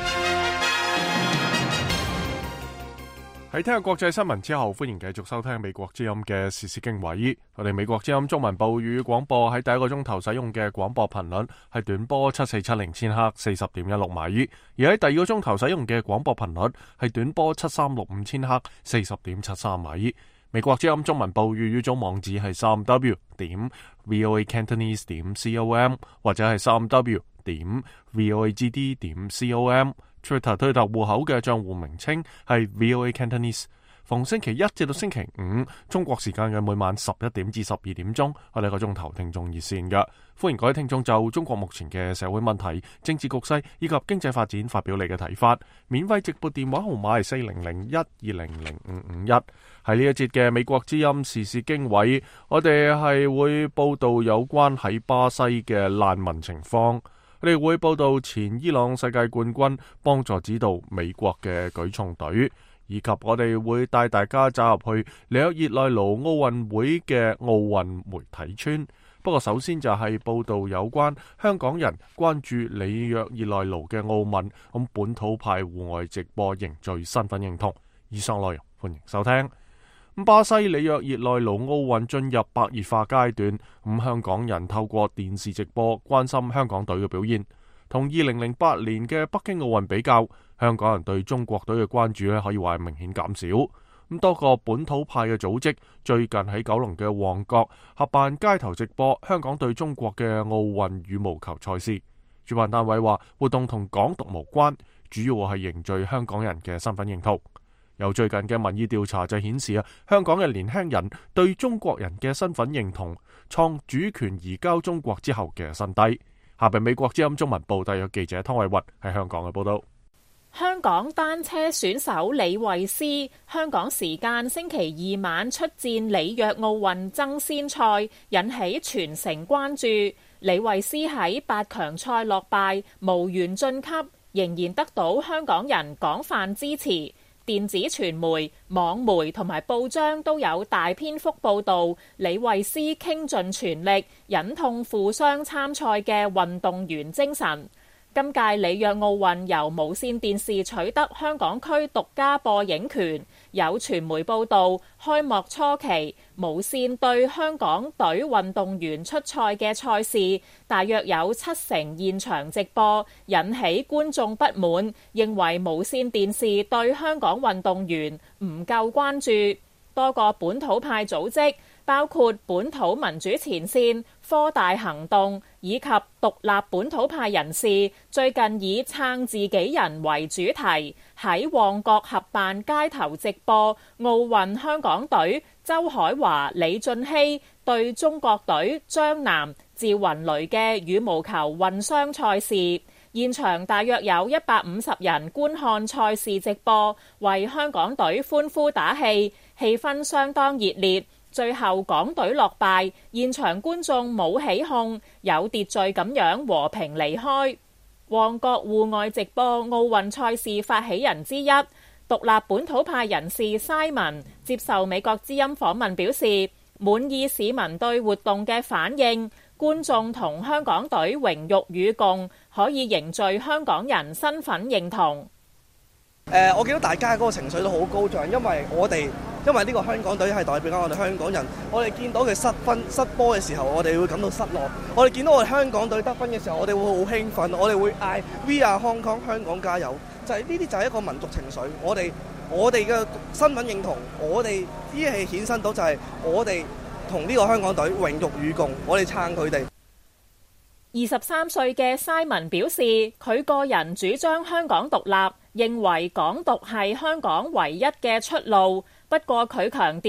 喺聽下國際新聞之後，歡迎繼續收聽美國之音嘅時事經緯。我哋美國之音中文部粵語廣播喺第一個鐘頭使用嘅廣播頻率係短波七四七零千赫四十點一六米，而喺第二個鐘頭使用嘅廣播頻率係短波七三六五千赫四十點七三米。美國之音中文部粵語總網址係三 w 點 voa cantonese 點 com 或者係三 w 點 voagd 點 com。Twitter 推特戶口嘅賬戶名稱係 voa cantonese。逢星期一至到星期五中國時間嘅每晚十一點至十二點鐘，我哋一個鐘頭聽眾熱線嘅，歡迎各位聽眾就中國目前嘅社會問題、政治局勢以及經濟發展發表你嘅睇法。免費直撥電話號碼係四零零一二零零五五一。喺呢一節嘅美國之音時事經緯，我哋係會報道有關喺巴西嘅難民情況。我哋會報道前伊朗世界冠軍幫助指導美國嘅舉重隊，以及我哋會帶大家走入去里約熱內盧奧運會嘅奧運媒體村。不過首先就係報道有關香港人關注里約熱內盧嘅奧運，咁本土派戶外直播凝聚身份認同。以上內容歡迎收聽。巴西里約熱內盧奧運進入白熱化階段，咁香港人透過電視直播關心香港隊嘅表現。同二零零八年嘅北京奧運比較，香港人對中國隊嘅關注咧可以話係明顯減少。咁多個本土派嘅組織最近喺九龍嘅旺角合辦街頭直播香港對中國嘅奧運羽毛球賽事。主辦單位話活動同港獨無關，主要係凝聚香港人嘅身份認同。由最近嘅民意調查就顯示啊，香港嘅年輕人對中國人嘅身份認同創主權移交中國之後嘅新低。下邊美國之音中文部特約記者湯慧雲喺香港嘅報道。 香港單車選手李慧詩香港時間星期二晚出戰里約奧運爭先賽，引起全城關注。李慧詩喺八強賽落敗，無緣晉級，仍然得到香港人廣泛支持。電子傳媒、網媒同埋報章都有大篇幅報導李慧詩傾盡全力、忍痛負傷參賽嘅運動員精神。今屆里約奧運由無線電視取得香港區獨家播映權，有傳媒報導，開幕初期無線對香港隊運動員出賽嘅賽事大約有七成現場直播，引起觀眾不滿，認為無線電視對香港運動員唔夠關注。多個本土派組織，包括本土民主前線、科大行動以及獨立本土派人士，最近以撐自己人為主題，喺旺角合辦街頭直播奧運香港隊周海華、李俊熙對中國隊張楠、趙雲雷嘅羽毛球混雙賽事。現場大約有一百五十人觀看賽事直播，為香港隊歡呼打氣，氣氛相當熱烈。最後港隊落敗，現場觀眾冇起哄，有秩序咁樣和平離開。旺角戶外直播奧運賽事發起人之一，獨立本土派人士 Simon 接受美國之音訪問表示，滿意市民對活動嘅反應，觀眾同香港隊榮辱與共，可以凝聚香港人身份認同。 誒、呃，我見到大家嗰個情緒都好高漲，因為我哋因為呢個香港隊係代表緊我哋香港人，我哋見到佢失分失波嘅時候，我哋會感到失落；我哋見到我哋香港隊得分嘅時候，我哋會好興奮，我哋會嗌 We are Hong Kong， 香港加油！就係呢啲就係一個民族情緒，我哋我哋嘅身份認同，我哋呢係衍生到就係我哋同呢個香港隊榮辱與共，我哋撐佢哋。 二十三歲嘅 Simon 表示，佢個人主張香港獨立，認為港獨係香港唯一嘅出路。不過佢強調，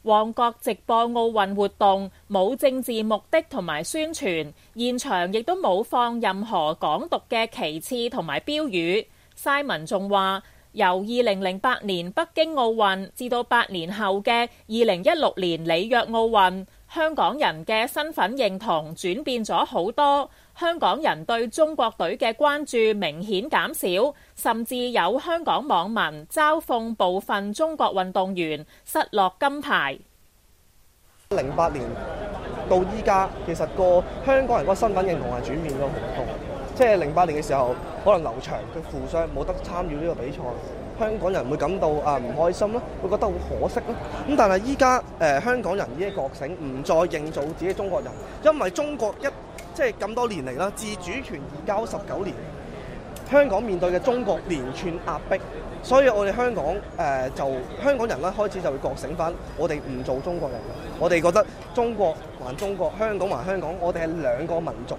旺角直播奧運活動冇政治目的同埋宣傳，現場亦都冇放任何港獨嘅旗幟同埋標語。Simon 仲話，由二零零八年北京奧運至到八年後嘅二零一六年里約奧運，香港人嘅身份認同轉變咗好多，香港人對中國隊嘅關注明顯減少，甚至有香港網民嘲諷部分中國運動員失落金牌。 零八年到依家，其實個香港人嗰個身份認同係轉變咗好多。即係零八年嘅時候，可能劉翔佢負傷冇得參與呢個比賽，香港人會感到啊唔開心啦，會覺得好可惜啦。咁但係依家誒香港人已經覺醒，唔再認做自己中國人，因為中國一即係咁多年嚟啦，自主權移交十九年，香港面對嘅中國連串壓迫，所以我哋香港誒、呃、就香港人咧開始就會覺醒返，我哋唔做中國人，我哋覺得中國還中國，香港還香港，我哋係兩個民族。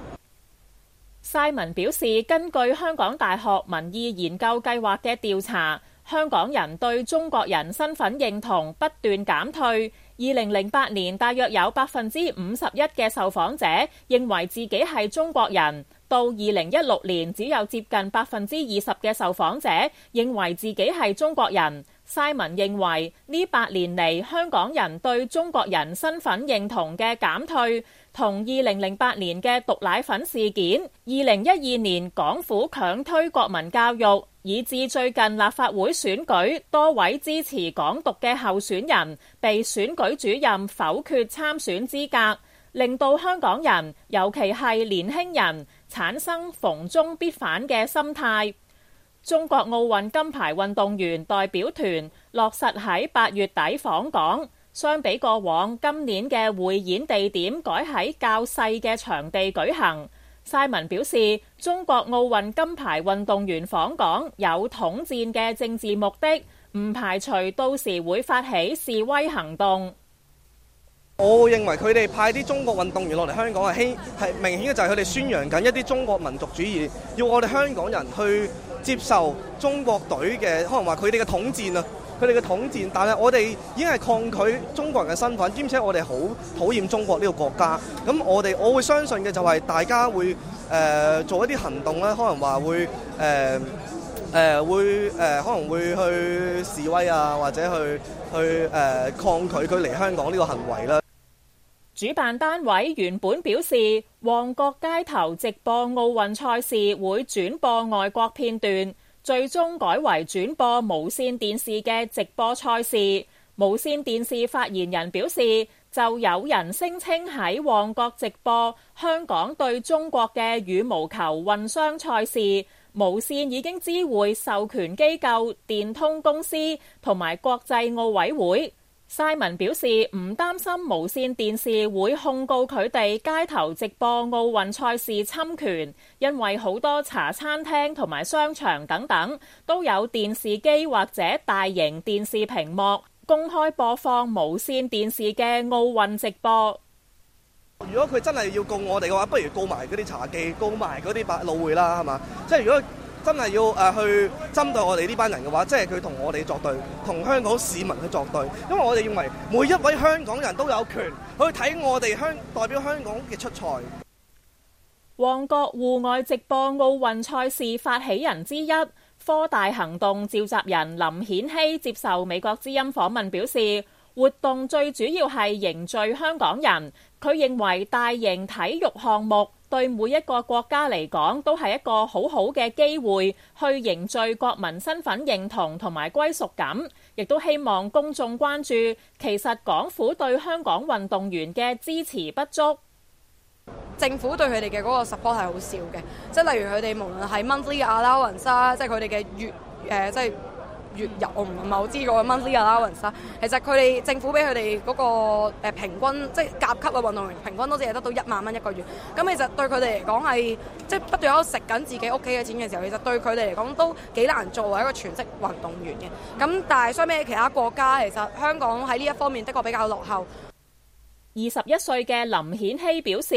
Simon 表示，根據香港大學民意研究計劃嘅調查，香港人對中國人身份認同不斷減退。二零零八年大約有百分之五十一嘅受訪者認為自己係中國人，到二零一六年只有接近百分之二十嘅受訪者認為自己係中國人。Simon 認為呢八年嚟香港人對中國人身份認同嘅減退，同二零零八年嘅毒奶粉事件、二零一二年港府強推國民教育，以至最近立法會選舉多位支持港獨嘅候選人被選舉主任否決參選資格，令到香港人，尤其係年輕人產生逢中必反嘅心態。中國奧運金牌運動員代表團落實喺八月底訪港，相比過往，今年嘅匯演地點改喺較細嘅場地舉行。Simon 表示，中國奧運金牌運動員訪港有統戰嘅政治目的，唔排除到時會發起示威行動。 我認為佢哋派啲中國運動員落嚟香港係希係明顯嘅，就係佢哋宣揚緊一啲中國民族主義，要我哋香港人去接受中國隊嘅可能話佢哋嘅統戰啊，佢哋嘅統戰。但係我哋已經係抗拒中國人嘅身份，兼且我哋好討厭中國呢個國家。咁我哋我會相信嘅就係大家會誒、呃、做一啲行動咧，可能話會誒誒、呃呃、會誒、呃、可能會去示威啊，或者去去誒、呃、抗拒佢嚟香港呢個行為啦。 主辦單位原本表示，旺角街頭直播奧運賽事會轉播外國片段，最終改為轉播無線電視嘅直播賽事。無線電視發言人表示，就有人聲稱喺旺角直播香港對中國嘅羽毛球混雙賽事，無線已經知會授權機構電通公司同埋國際奧委會。Simon 表示唔擔心無線電視會控告佢哋街頭直播奧運賽事侵權，因為好多茶餐廳同埋商場等等都有電視機或者大型電視屏幕公開播放無線電視嘅奧運直播。 如果佢真係要告我哋嘅話，不如告埋嗰啲茶記，告埋嗰啲百老匯啦，係嘛？即係如果真係要誒去針對我哋呢班人嘅話，即係佢同我哋作對，同香港市民去作對。因為我哋認為每一位香港人都有權去睇我哋香代表香港嘅出賽。 旺角戶外直播奧運賽事發起人之一，科大行動召集人林顯熙接受美國之音訪問表示，活動最主要係凝聚香港人。佢認為大型體育項目對每一個國家嚟講都係一個好好嘅機會，去凝聚國民身份認同同埋歸屬感，亦都希望公眾關注，其實港府對香港運動員嘅支持不足。 政府對佢哋嘅嗰個 support 係好少嘅，即係例如佢哋無論係 monthly allowance 啦，即係佢哋嘅月誒即係月入，我唔係好知個 monthly allowance 啦。其實佢哋政府俾佢哋嗰個誒平均，即係甲級嘅運動員平均都只係得到一萬蚊一個月。咁其實對佢哋嚟講係即係不斷喺度食緊自己屋企嘅錢嘅時候，其實對佢哋嚟講都幾難作為一個全職運動員嘅。咁但係相比起其他國家，其實香港喺呢一方面的確比較落後。 二十一歲嘅林顯熙表示，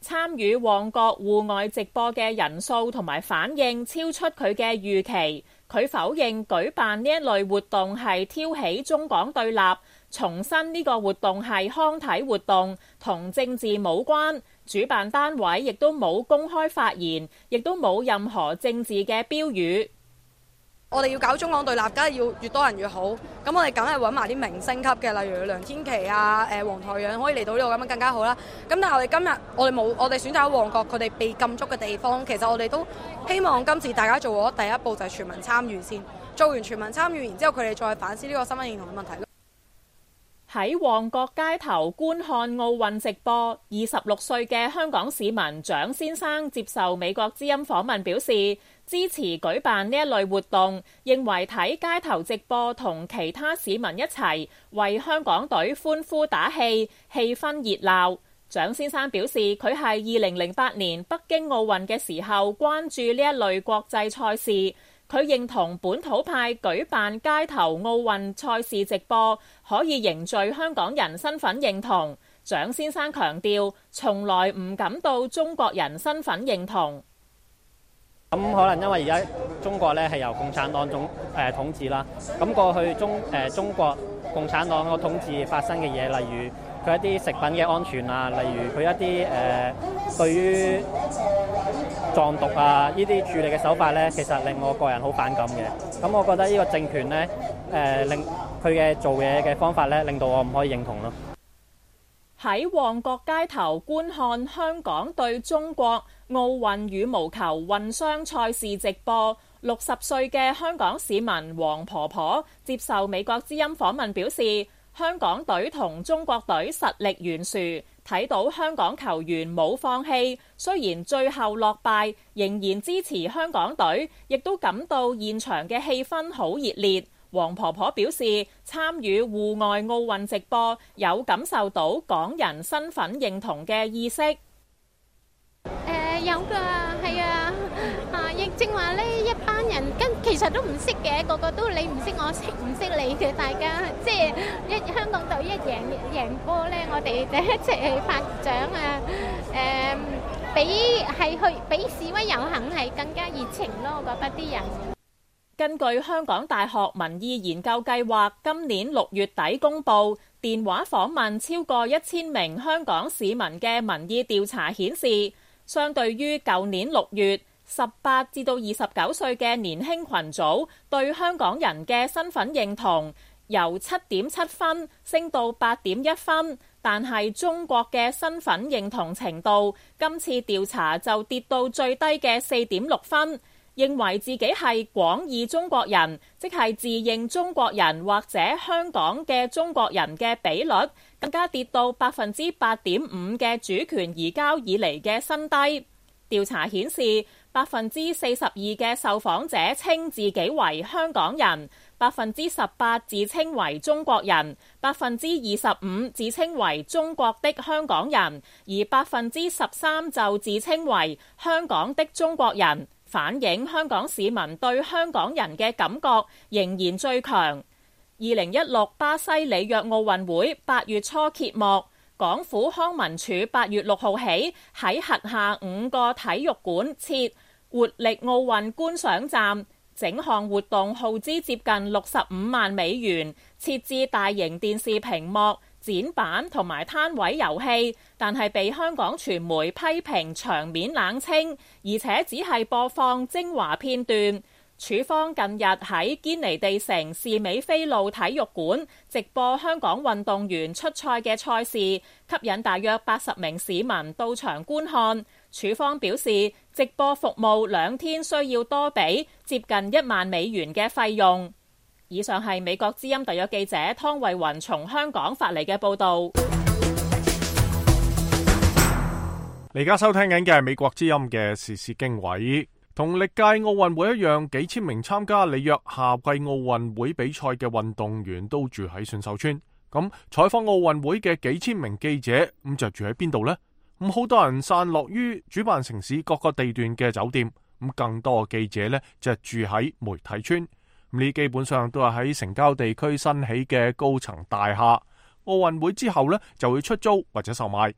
參與旺角戶外直播嘅人數同埋反應超出佢嘅預期。佢否認舉辦呢一類活動係挑起中港對立，重申呢個活動係康體活動，同政治冇關。主辦單位亦都冇公開發言，亦都冇任何政治嘅標語。 我哋要搞中港對立，梗係要越多人越好。咁我哋梗係揾埋啲明星級嘅，例如梁天琦啊、誒黃台仰可以嚟到呢度咁樣更加好啦。咁但係我哋今日我哋冇，我哋選擇喺旺角佢哋被禁足嘅地方，其實我哋都希望今次大家做咗第一步就係全民參與先，做完全民參與，然之後佢哋再反思呢個身份認同嘅問題。 喺旺角街頭觀看奧運直播，二十六歲嘅香港市民蔣先生接受美國之音訪問表示，支持舉辦呢一類活動，認為睇街頭直播同其他市民一齊為香港隊歡呼打氣，氣氛熱鬧。蔣先生表示，佢係二零零八年北京奧運嘅時候關注呢一類國際賽事，佢認同本土派舉辦街頭奧運賽事直播可以凝聚香港人身份認同。蔣先生強調，從來唔感到中國人身份認同。 咁可能因為而家中國咧係由共產黨總誒、呃、統治啦，咁過去中誒、呃、中國共產黨個統治發生嘅嘢，例如佢一啲食品嘅安全啊，例如佢一啲誒、呃、對於藏獨啊呢啲處理嘅手法咧，其實令我個人好反感嘅。咁我覺得呢個政權咧誒、呃、令佢嘅做嘢嘅方法咧，令到我唔可以認同咯。 喺旺角街頭觀看香港對中國奧運羽毛球混雙賽事直播，六十歲嘅香港市民黃婆婆接受美國之音訪問表示，香港隊同中國隊實力懸殊，睇到香港球員冇放棄，雖然最後落敗，仍然支持香港隊，亦都感到現場嘅氣氛好熱烈。黃婆婆表示，參與戶外奧運直播有感受到港人身份認同嘅意識。誒、 呃、有㗎，係啊，啊亦正話呢一班人跟其實都唔識嘅，個個都你唔識我識唔識你嘅，大家即係一香港隊一贏贏波咧，我哋就一齊去拍掌啊！誒、呃，比係去比示威遊行係更加熱情咯，我覺得啲人。 根據香港大學民意研究計劃今年六月底公佈電話訪問超過一千名香港市民嘅民意調查顯示，相對於舊年六月，十八至到二十九歲嘅年輕群組對香港人嘅身份認同由七點七分升到八點一分，但係中國嘅身份認同程度今次調查就跌到最低嘅四點六分。認為自己係廣義中國人，即係自認中國人或者香港嘅中國人嘅比率，更加跌到百分之八點五嘅主權移交以嚟嘅新低。調查顯示，百分之四十二嘅受訪者稱自己為香港人，百分之十八自稱為中國人，百分之二十五自稱為中國的香港人，而百分之十三就自稱為香港的中國人。反映香港市民對香港人嘅感覺仍然最強。二零一六巴西里約奧運會八月初揭幕，港府康文署八月六號起喺轄下五個體育館設活力奧運觀賞站，整項活動耗資接近六十五萬美元，設置大型電視屏幕、展板同埋攤位遊戲，但係被香港傳媒批評場面冷清，而且只係播放精華片段。署方近日喺堅尼地城士美菲路體育館直播香港運動員出賽嘅賽事，吸引大約八十名市民到場觀看。署方表示，直播服務兩天需要多俾接近一萬美元嘅費用。以上係美國之音特約記者湯慧雲從香港發嚟嘅報導。 你而家收聽緊嘅係美國之音嘅時事經緯，同歷屆奧運會一樣，幾千名參加里約夏季奧運會比賽嘅運動員都住喺選手村。咁採訪奧運會嘅幾千名記者，咁就住喺邊度呢？咁好多人散落於主辦城市各個地段嘅酒店，咁更多嘅記者呢，就住喺媒體村。呢基本上都係喺城郊地區新起嘅高層大廈，奧運會之後呢就會出租或者售賣。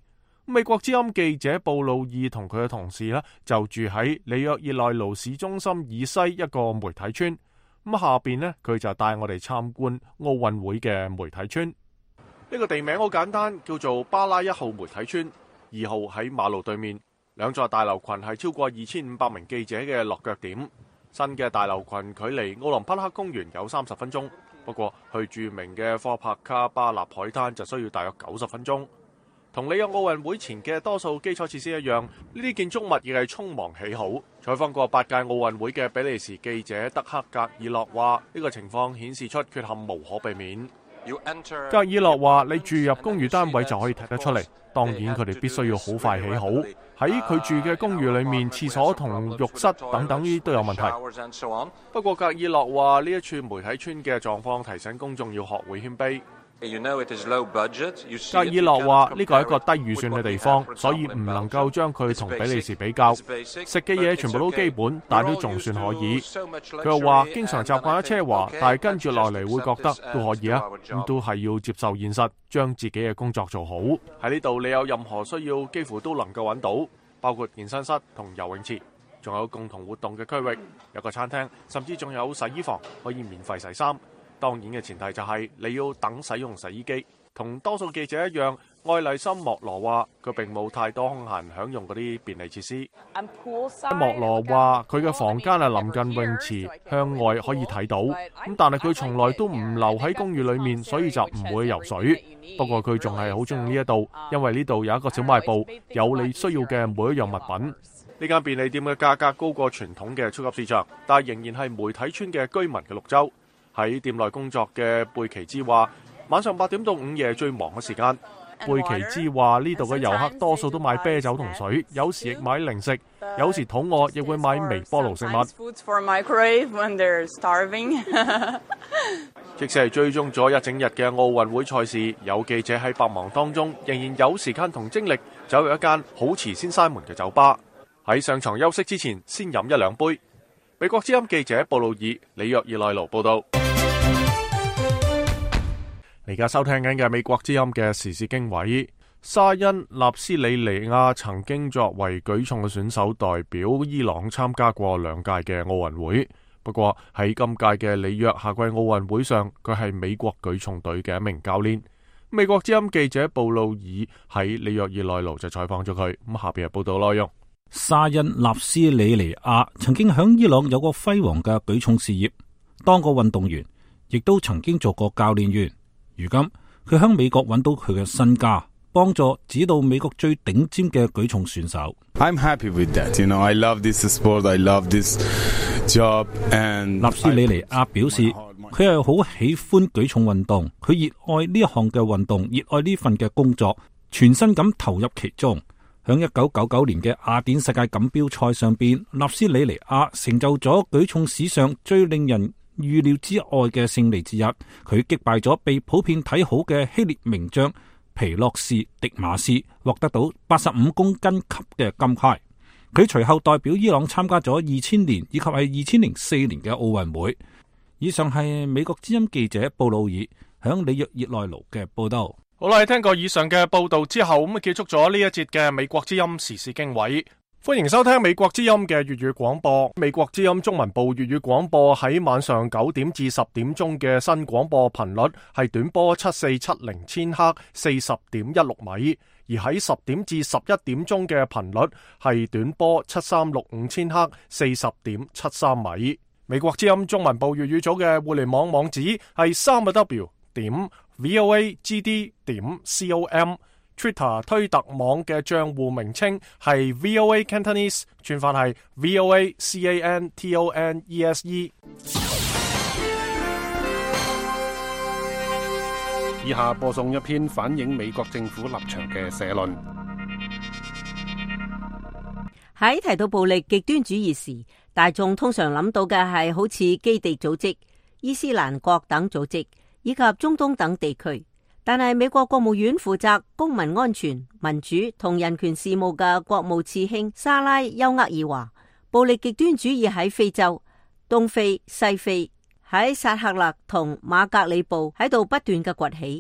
美國之音記者布魯爾同佢嘅同事呢，就住喺里約熱內盧市中心以西一個媒體村。咁下邊呢，佢就帶我哋參觀奧運會嘅媒體村。呢個地名好簡單，叫做巴拉一號媒體村。二號喺馬路對面，兩座大樓群係超過二千五百名記者嘅落腳點。新嘅大樓群距離奧林匹克公園有三十分鐘，不過去著名嘅科帕卡巴納海灘就需要大約九十分鐘。同里約奧運會前嘅多數基礎設施一樣，呢啲建築物亦係匆忙起好。採訪過八屆奧運會嘅比利時記者德克格爾諾話：呢個情況顯示出缺陷無可避免。格爾諾話：你住入公寓單位就可以睇得出嚟。當然佢哋必須要好快起好。喺佢住嘅公寓裏面，廁所同浴室等等呢都有問題。不過格爾諾話：呢一處媒體村嘅狀況提醒公眾要學會謙卑。格爾諾話：呢個係一個低預算嘅地方，所以唔能夠將佢同比利時比較。食嘅嘢全部都基本，但都仲算可以。佢又話：經常習慣喺奢華，但係跟住落嚟會覺得都可以啊，咁都係要接受現實，將自己嘅工作做好。喺呢度你有任何需要，幾乎都能夠揾到，包括健身室同游泳池，仲有共同活動嘅區域，有個餐廳，甚至仲有洗衣房可以免費洗衫。當然嘅前提就係你要等使用洗衣機。同多數記者一樣，愛麗森莫羅話佢並冇太多空閒享用嗰啲便利設施。莫羅話佢嘅房間係臨近泳池，向外可以睇到。咁但係佢從來都唔留喺公寓裏面，所以就唔會游水。不過佢仲係好中意呢一度，因為呢度有一個小賣部，有你需要嘅每一樣物品。呢間便利店嘅價格高過傳統嘅超級市場，但係仍然係媒體村嘅居民嘅綠洲。喺店內工作嘅貝奇茲話：晚上八點到午夜最忙嘅時間。貝奇茲話：呢度嘅遊客多數都買啤酒同水，有時亦買零食，有時肚餓亦會買微波爐食物。即使係追蹤咗一整日嘅奧運會賽事，有記者喺百忙當中仍然有時間同精力走入一間好遲先閂門嘅酒吧，喺上場休息之前先飲一兩杯。美國之音記者布魯爾里約熱內盧報道。而家收聽緊嘅美國之音嘅時事經緯，沙恩納斯里尼亞曾經作為舉重嘅選手代表伊朗參加過兩屆嘅奧運會，不過喺今屆嘅里約夏季奧運會上，佢係美國舉重隊嘅一名教練。美國之音記者布魯爾喺里約熱內盧就採訪咗佢，咁下邊係報道內容。 沙恩納斯里尼亞曾經響伊朗有過輝煌嘅舉重事業，當過運動員，亦都曾經做過教練員。如今佢喺美國揾到佢嘅身家，幫助指導美國最頂尖嘅舉重選手。 I'm happy with that. You know, I love this sport. I love this job. And 納斯里尼亞表示，佢係好喜歡舉重運動，佢熱愛呢一項嘅運動，熱愛呢份嘅工作，全身咁投入其中。響一九九九年嘅雅典世界錦標賽上邊，納斯里尼亞成就咗舉重史上最令人預料之外嘅勝利之一，佢擊敗咗被普遍睇好嘅希臘名將皮洛士迪馬斯，獲得到八十五公斤級嘅金塊。佢隨後代表伊朗參加咗二千年以及係二千零四年嘅奧運會。以上係美國之音記者布魯爾響里約熱內盧嘅報道。 好啦，聽過以上嘅報道之後，咁啊結束咗呢一節嘅美國之音時事經緯。歡迎收聽美國之音嘅粵語廣播。美國之音中文部粵語廣播喺晚上九點至十點鐘嘅新廣播頻率係短波七四七零千赫四十點一六米，而喺十點至十一點鐘嘅頻率係短波七三六五千赫四十點七三米。美國之音中文部粵語組嘅互聯網網址係三個 W 點 voagd 點 com。Twitter 推特網嘅賬戶名稱係 V O A Cantonese， 串法係 V O A C A N T O N E S E。 以下播送一篇反映美國政府立場嘅社論。 喺提到暴力極端主義時，大眾通常諗到嘅係好似基地組織、伊斯蘭國等組織以及中東等地區。但係美國國務院負責公民安全、民主同人權事務嘅國務次卿沙拉丘厄爾話，暴力極端主義喺非洲、東非、西非，喺薩赫勒同馬格里布喺度不斷嘅崛起，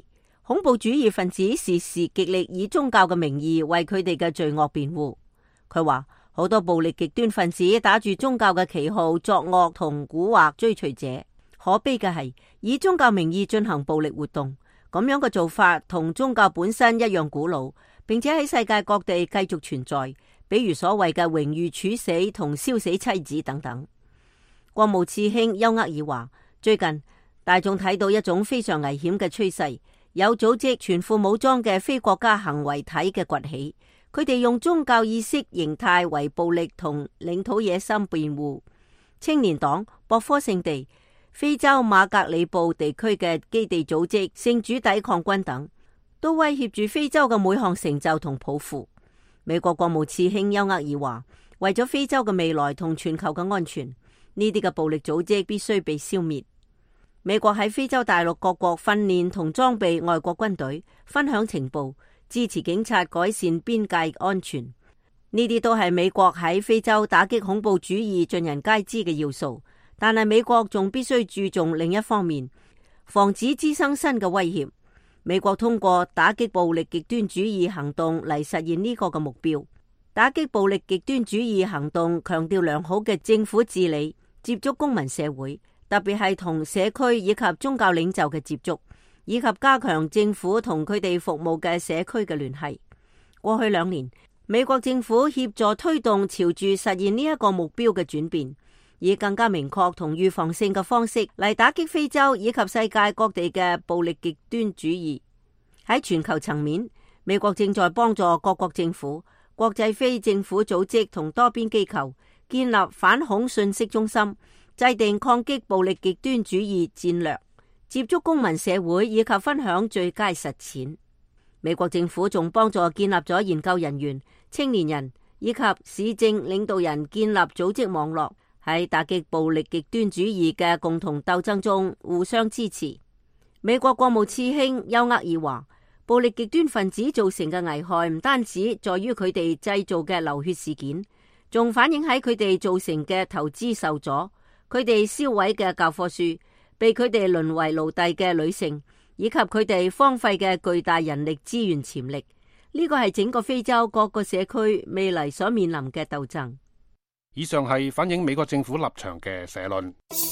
恐怖主義分子時時極力以宗教嘅名義為佢哋嘅罪惡辯護。佢話好多暴力極端分子打住宗教嘅旗號作惡同蠱惑追隨者。可悲嘅係以宗教名義進行暴力活動，咁樣嘅做法同宗教本身一樣古老，並且喺世界各地繼續存在，比如所謂嘅榮譽處死同燒死妻子等等。國務次卿丘厄爾話，最近大眾睇到一種非常危險嘅趨勢，有組織全副武裝嘅非國家行為體嘅崛起，佢哋用宗教意識形態為暴力同領土野心辯護。青年黨、博科聖地、非洲馬格里布地區嘅基地組織聖主抵抗軍等，都威脅住非洲嘅每項成就同抱負。美國國務次卿丘厄爾話，為咗非洲嘅未來同全球嘅安全，呢啲嘅暴力組織必須被消滅。美國喺非洲大陸各國訓練同裝備外國軍隊，分享情報，支持警察改善邊界安全。呢啲都係美國喺非洲打擊恐怖主義盡人皆知嘅要素。但係美國仲必須注重另一方面，防止滋生新嘅威脅。美國通過打擊暴力極端主義行動嚟實現呢個嘅目標。打擊暴力極端主義行動強調良好嘅政府治理，接觸公民社會，特別係同社區以及宗教領袖嘅接觸，以及加強政府同佢哋服務嘅社區嘅聯繫。過去兩年，美國政府協助推動朝住實現呢一個目標嘅轉變，以更加明確同預防性嘅方式嚟打擊非洲以及世界各地嘅暴力極端主義。喺全球層面，美國正在幫助各國政府、國際非政府組織同多邊機構建立反恐信息中心，制定抗擊暴力極端主義戰略，接觸公民社會以及分享最佳實踐。美國政府仲幫助建立咗研究人員、青年人以及市政領導人建立組織網絡，喺打擊暴力極端主義嘅共同鬥爭中互相支持。美國國務次卿丘厄爾話，暴力極端分子造成嘅危害唔單止在於佢哋製造嘅流血事件，仲反映喺佢哋造成嘅投資受阻，佢哋燒毀嘅教科書，被佢哋淪為奴隸嘅女性，以及佢哋荒廢嘅巨大人力資源潛力。呢個係整個非洲各個社區未來所面臨嘅鬥爭。 以上係反映美國政府立場嘅社論。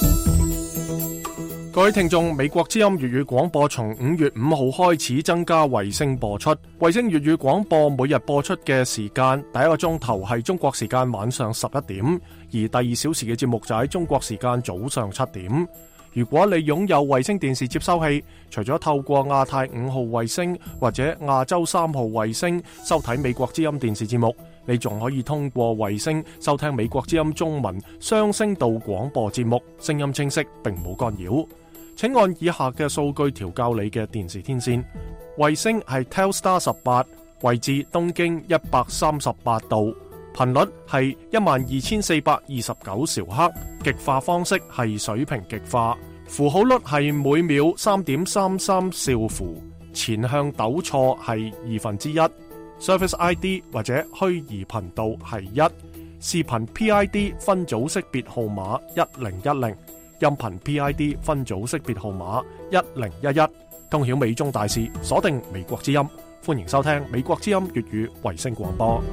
各位聽眾，美國之音粵語廣播從五月五號開始增加衛星播出。衛星粵語廣播每日播出嘅時間，第一個鐘頭係中國時間晚上十一點，而第二小時嘅節目就喺中國時間早上七點。如果你擁有衛星電視接收器，除咗透過亞太五號衛星或者亞洲三號衛星收睇美國之音電視節目，你仲可以通過衛星收聽美國之音中文雙聲道廣播節目，聲音清晰並冇干擾。請按以下嘅數據調校你嘅電視天線。衛星係 Telstar 十八，位置東經一百三十八度，頻率係一萬二千四百二十九兆赫，極化方式係水平極化，符號率係每秒三點三三兆符，前向抖錯係二分之一。Service I D 或者虛擬頻道係一，視頻 P I D 分組識別號碼一零一零，音頻 P I D 分組識別號碼一零一一。通曉美中大事，鎖定美國之音，歡迎收聽美國之音粵語衛星廣播。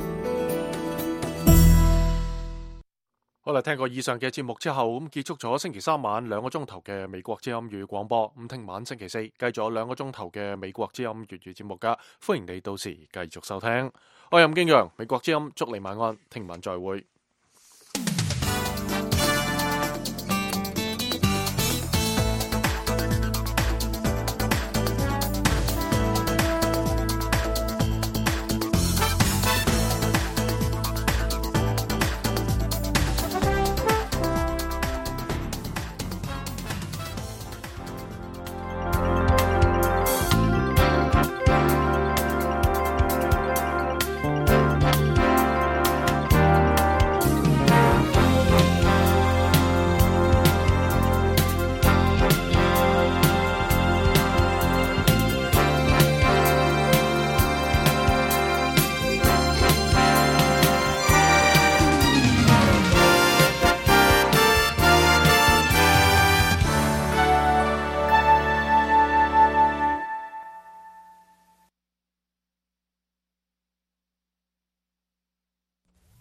好啦，聽過以上嘅節目之後，咁結束咗星期三晚兩個鐘頭嘅美國之音粵語廣播。咁聽晚星期四繼續有兩個鐘頭嘅美國之音粵語節目噶，歡迎你到時繼續收聽。我係任敬陽，美國之音，祝你晚安，聽晚再會。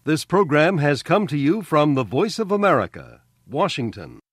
This program has come to you from the Voice of America, Washington.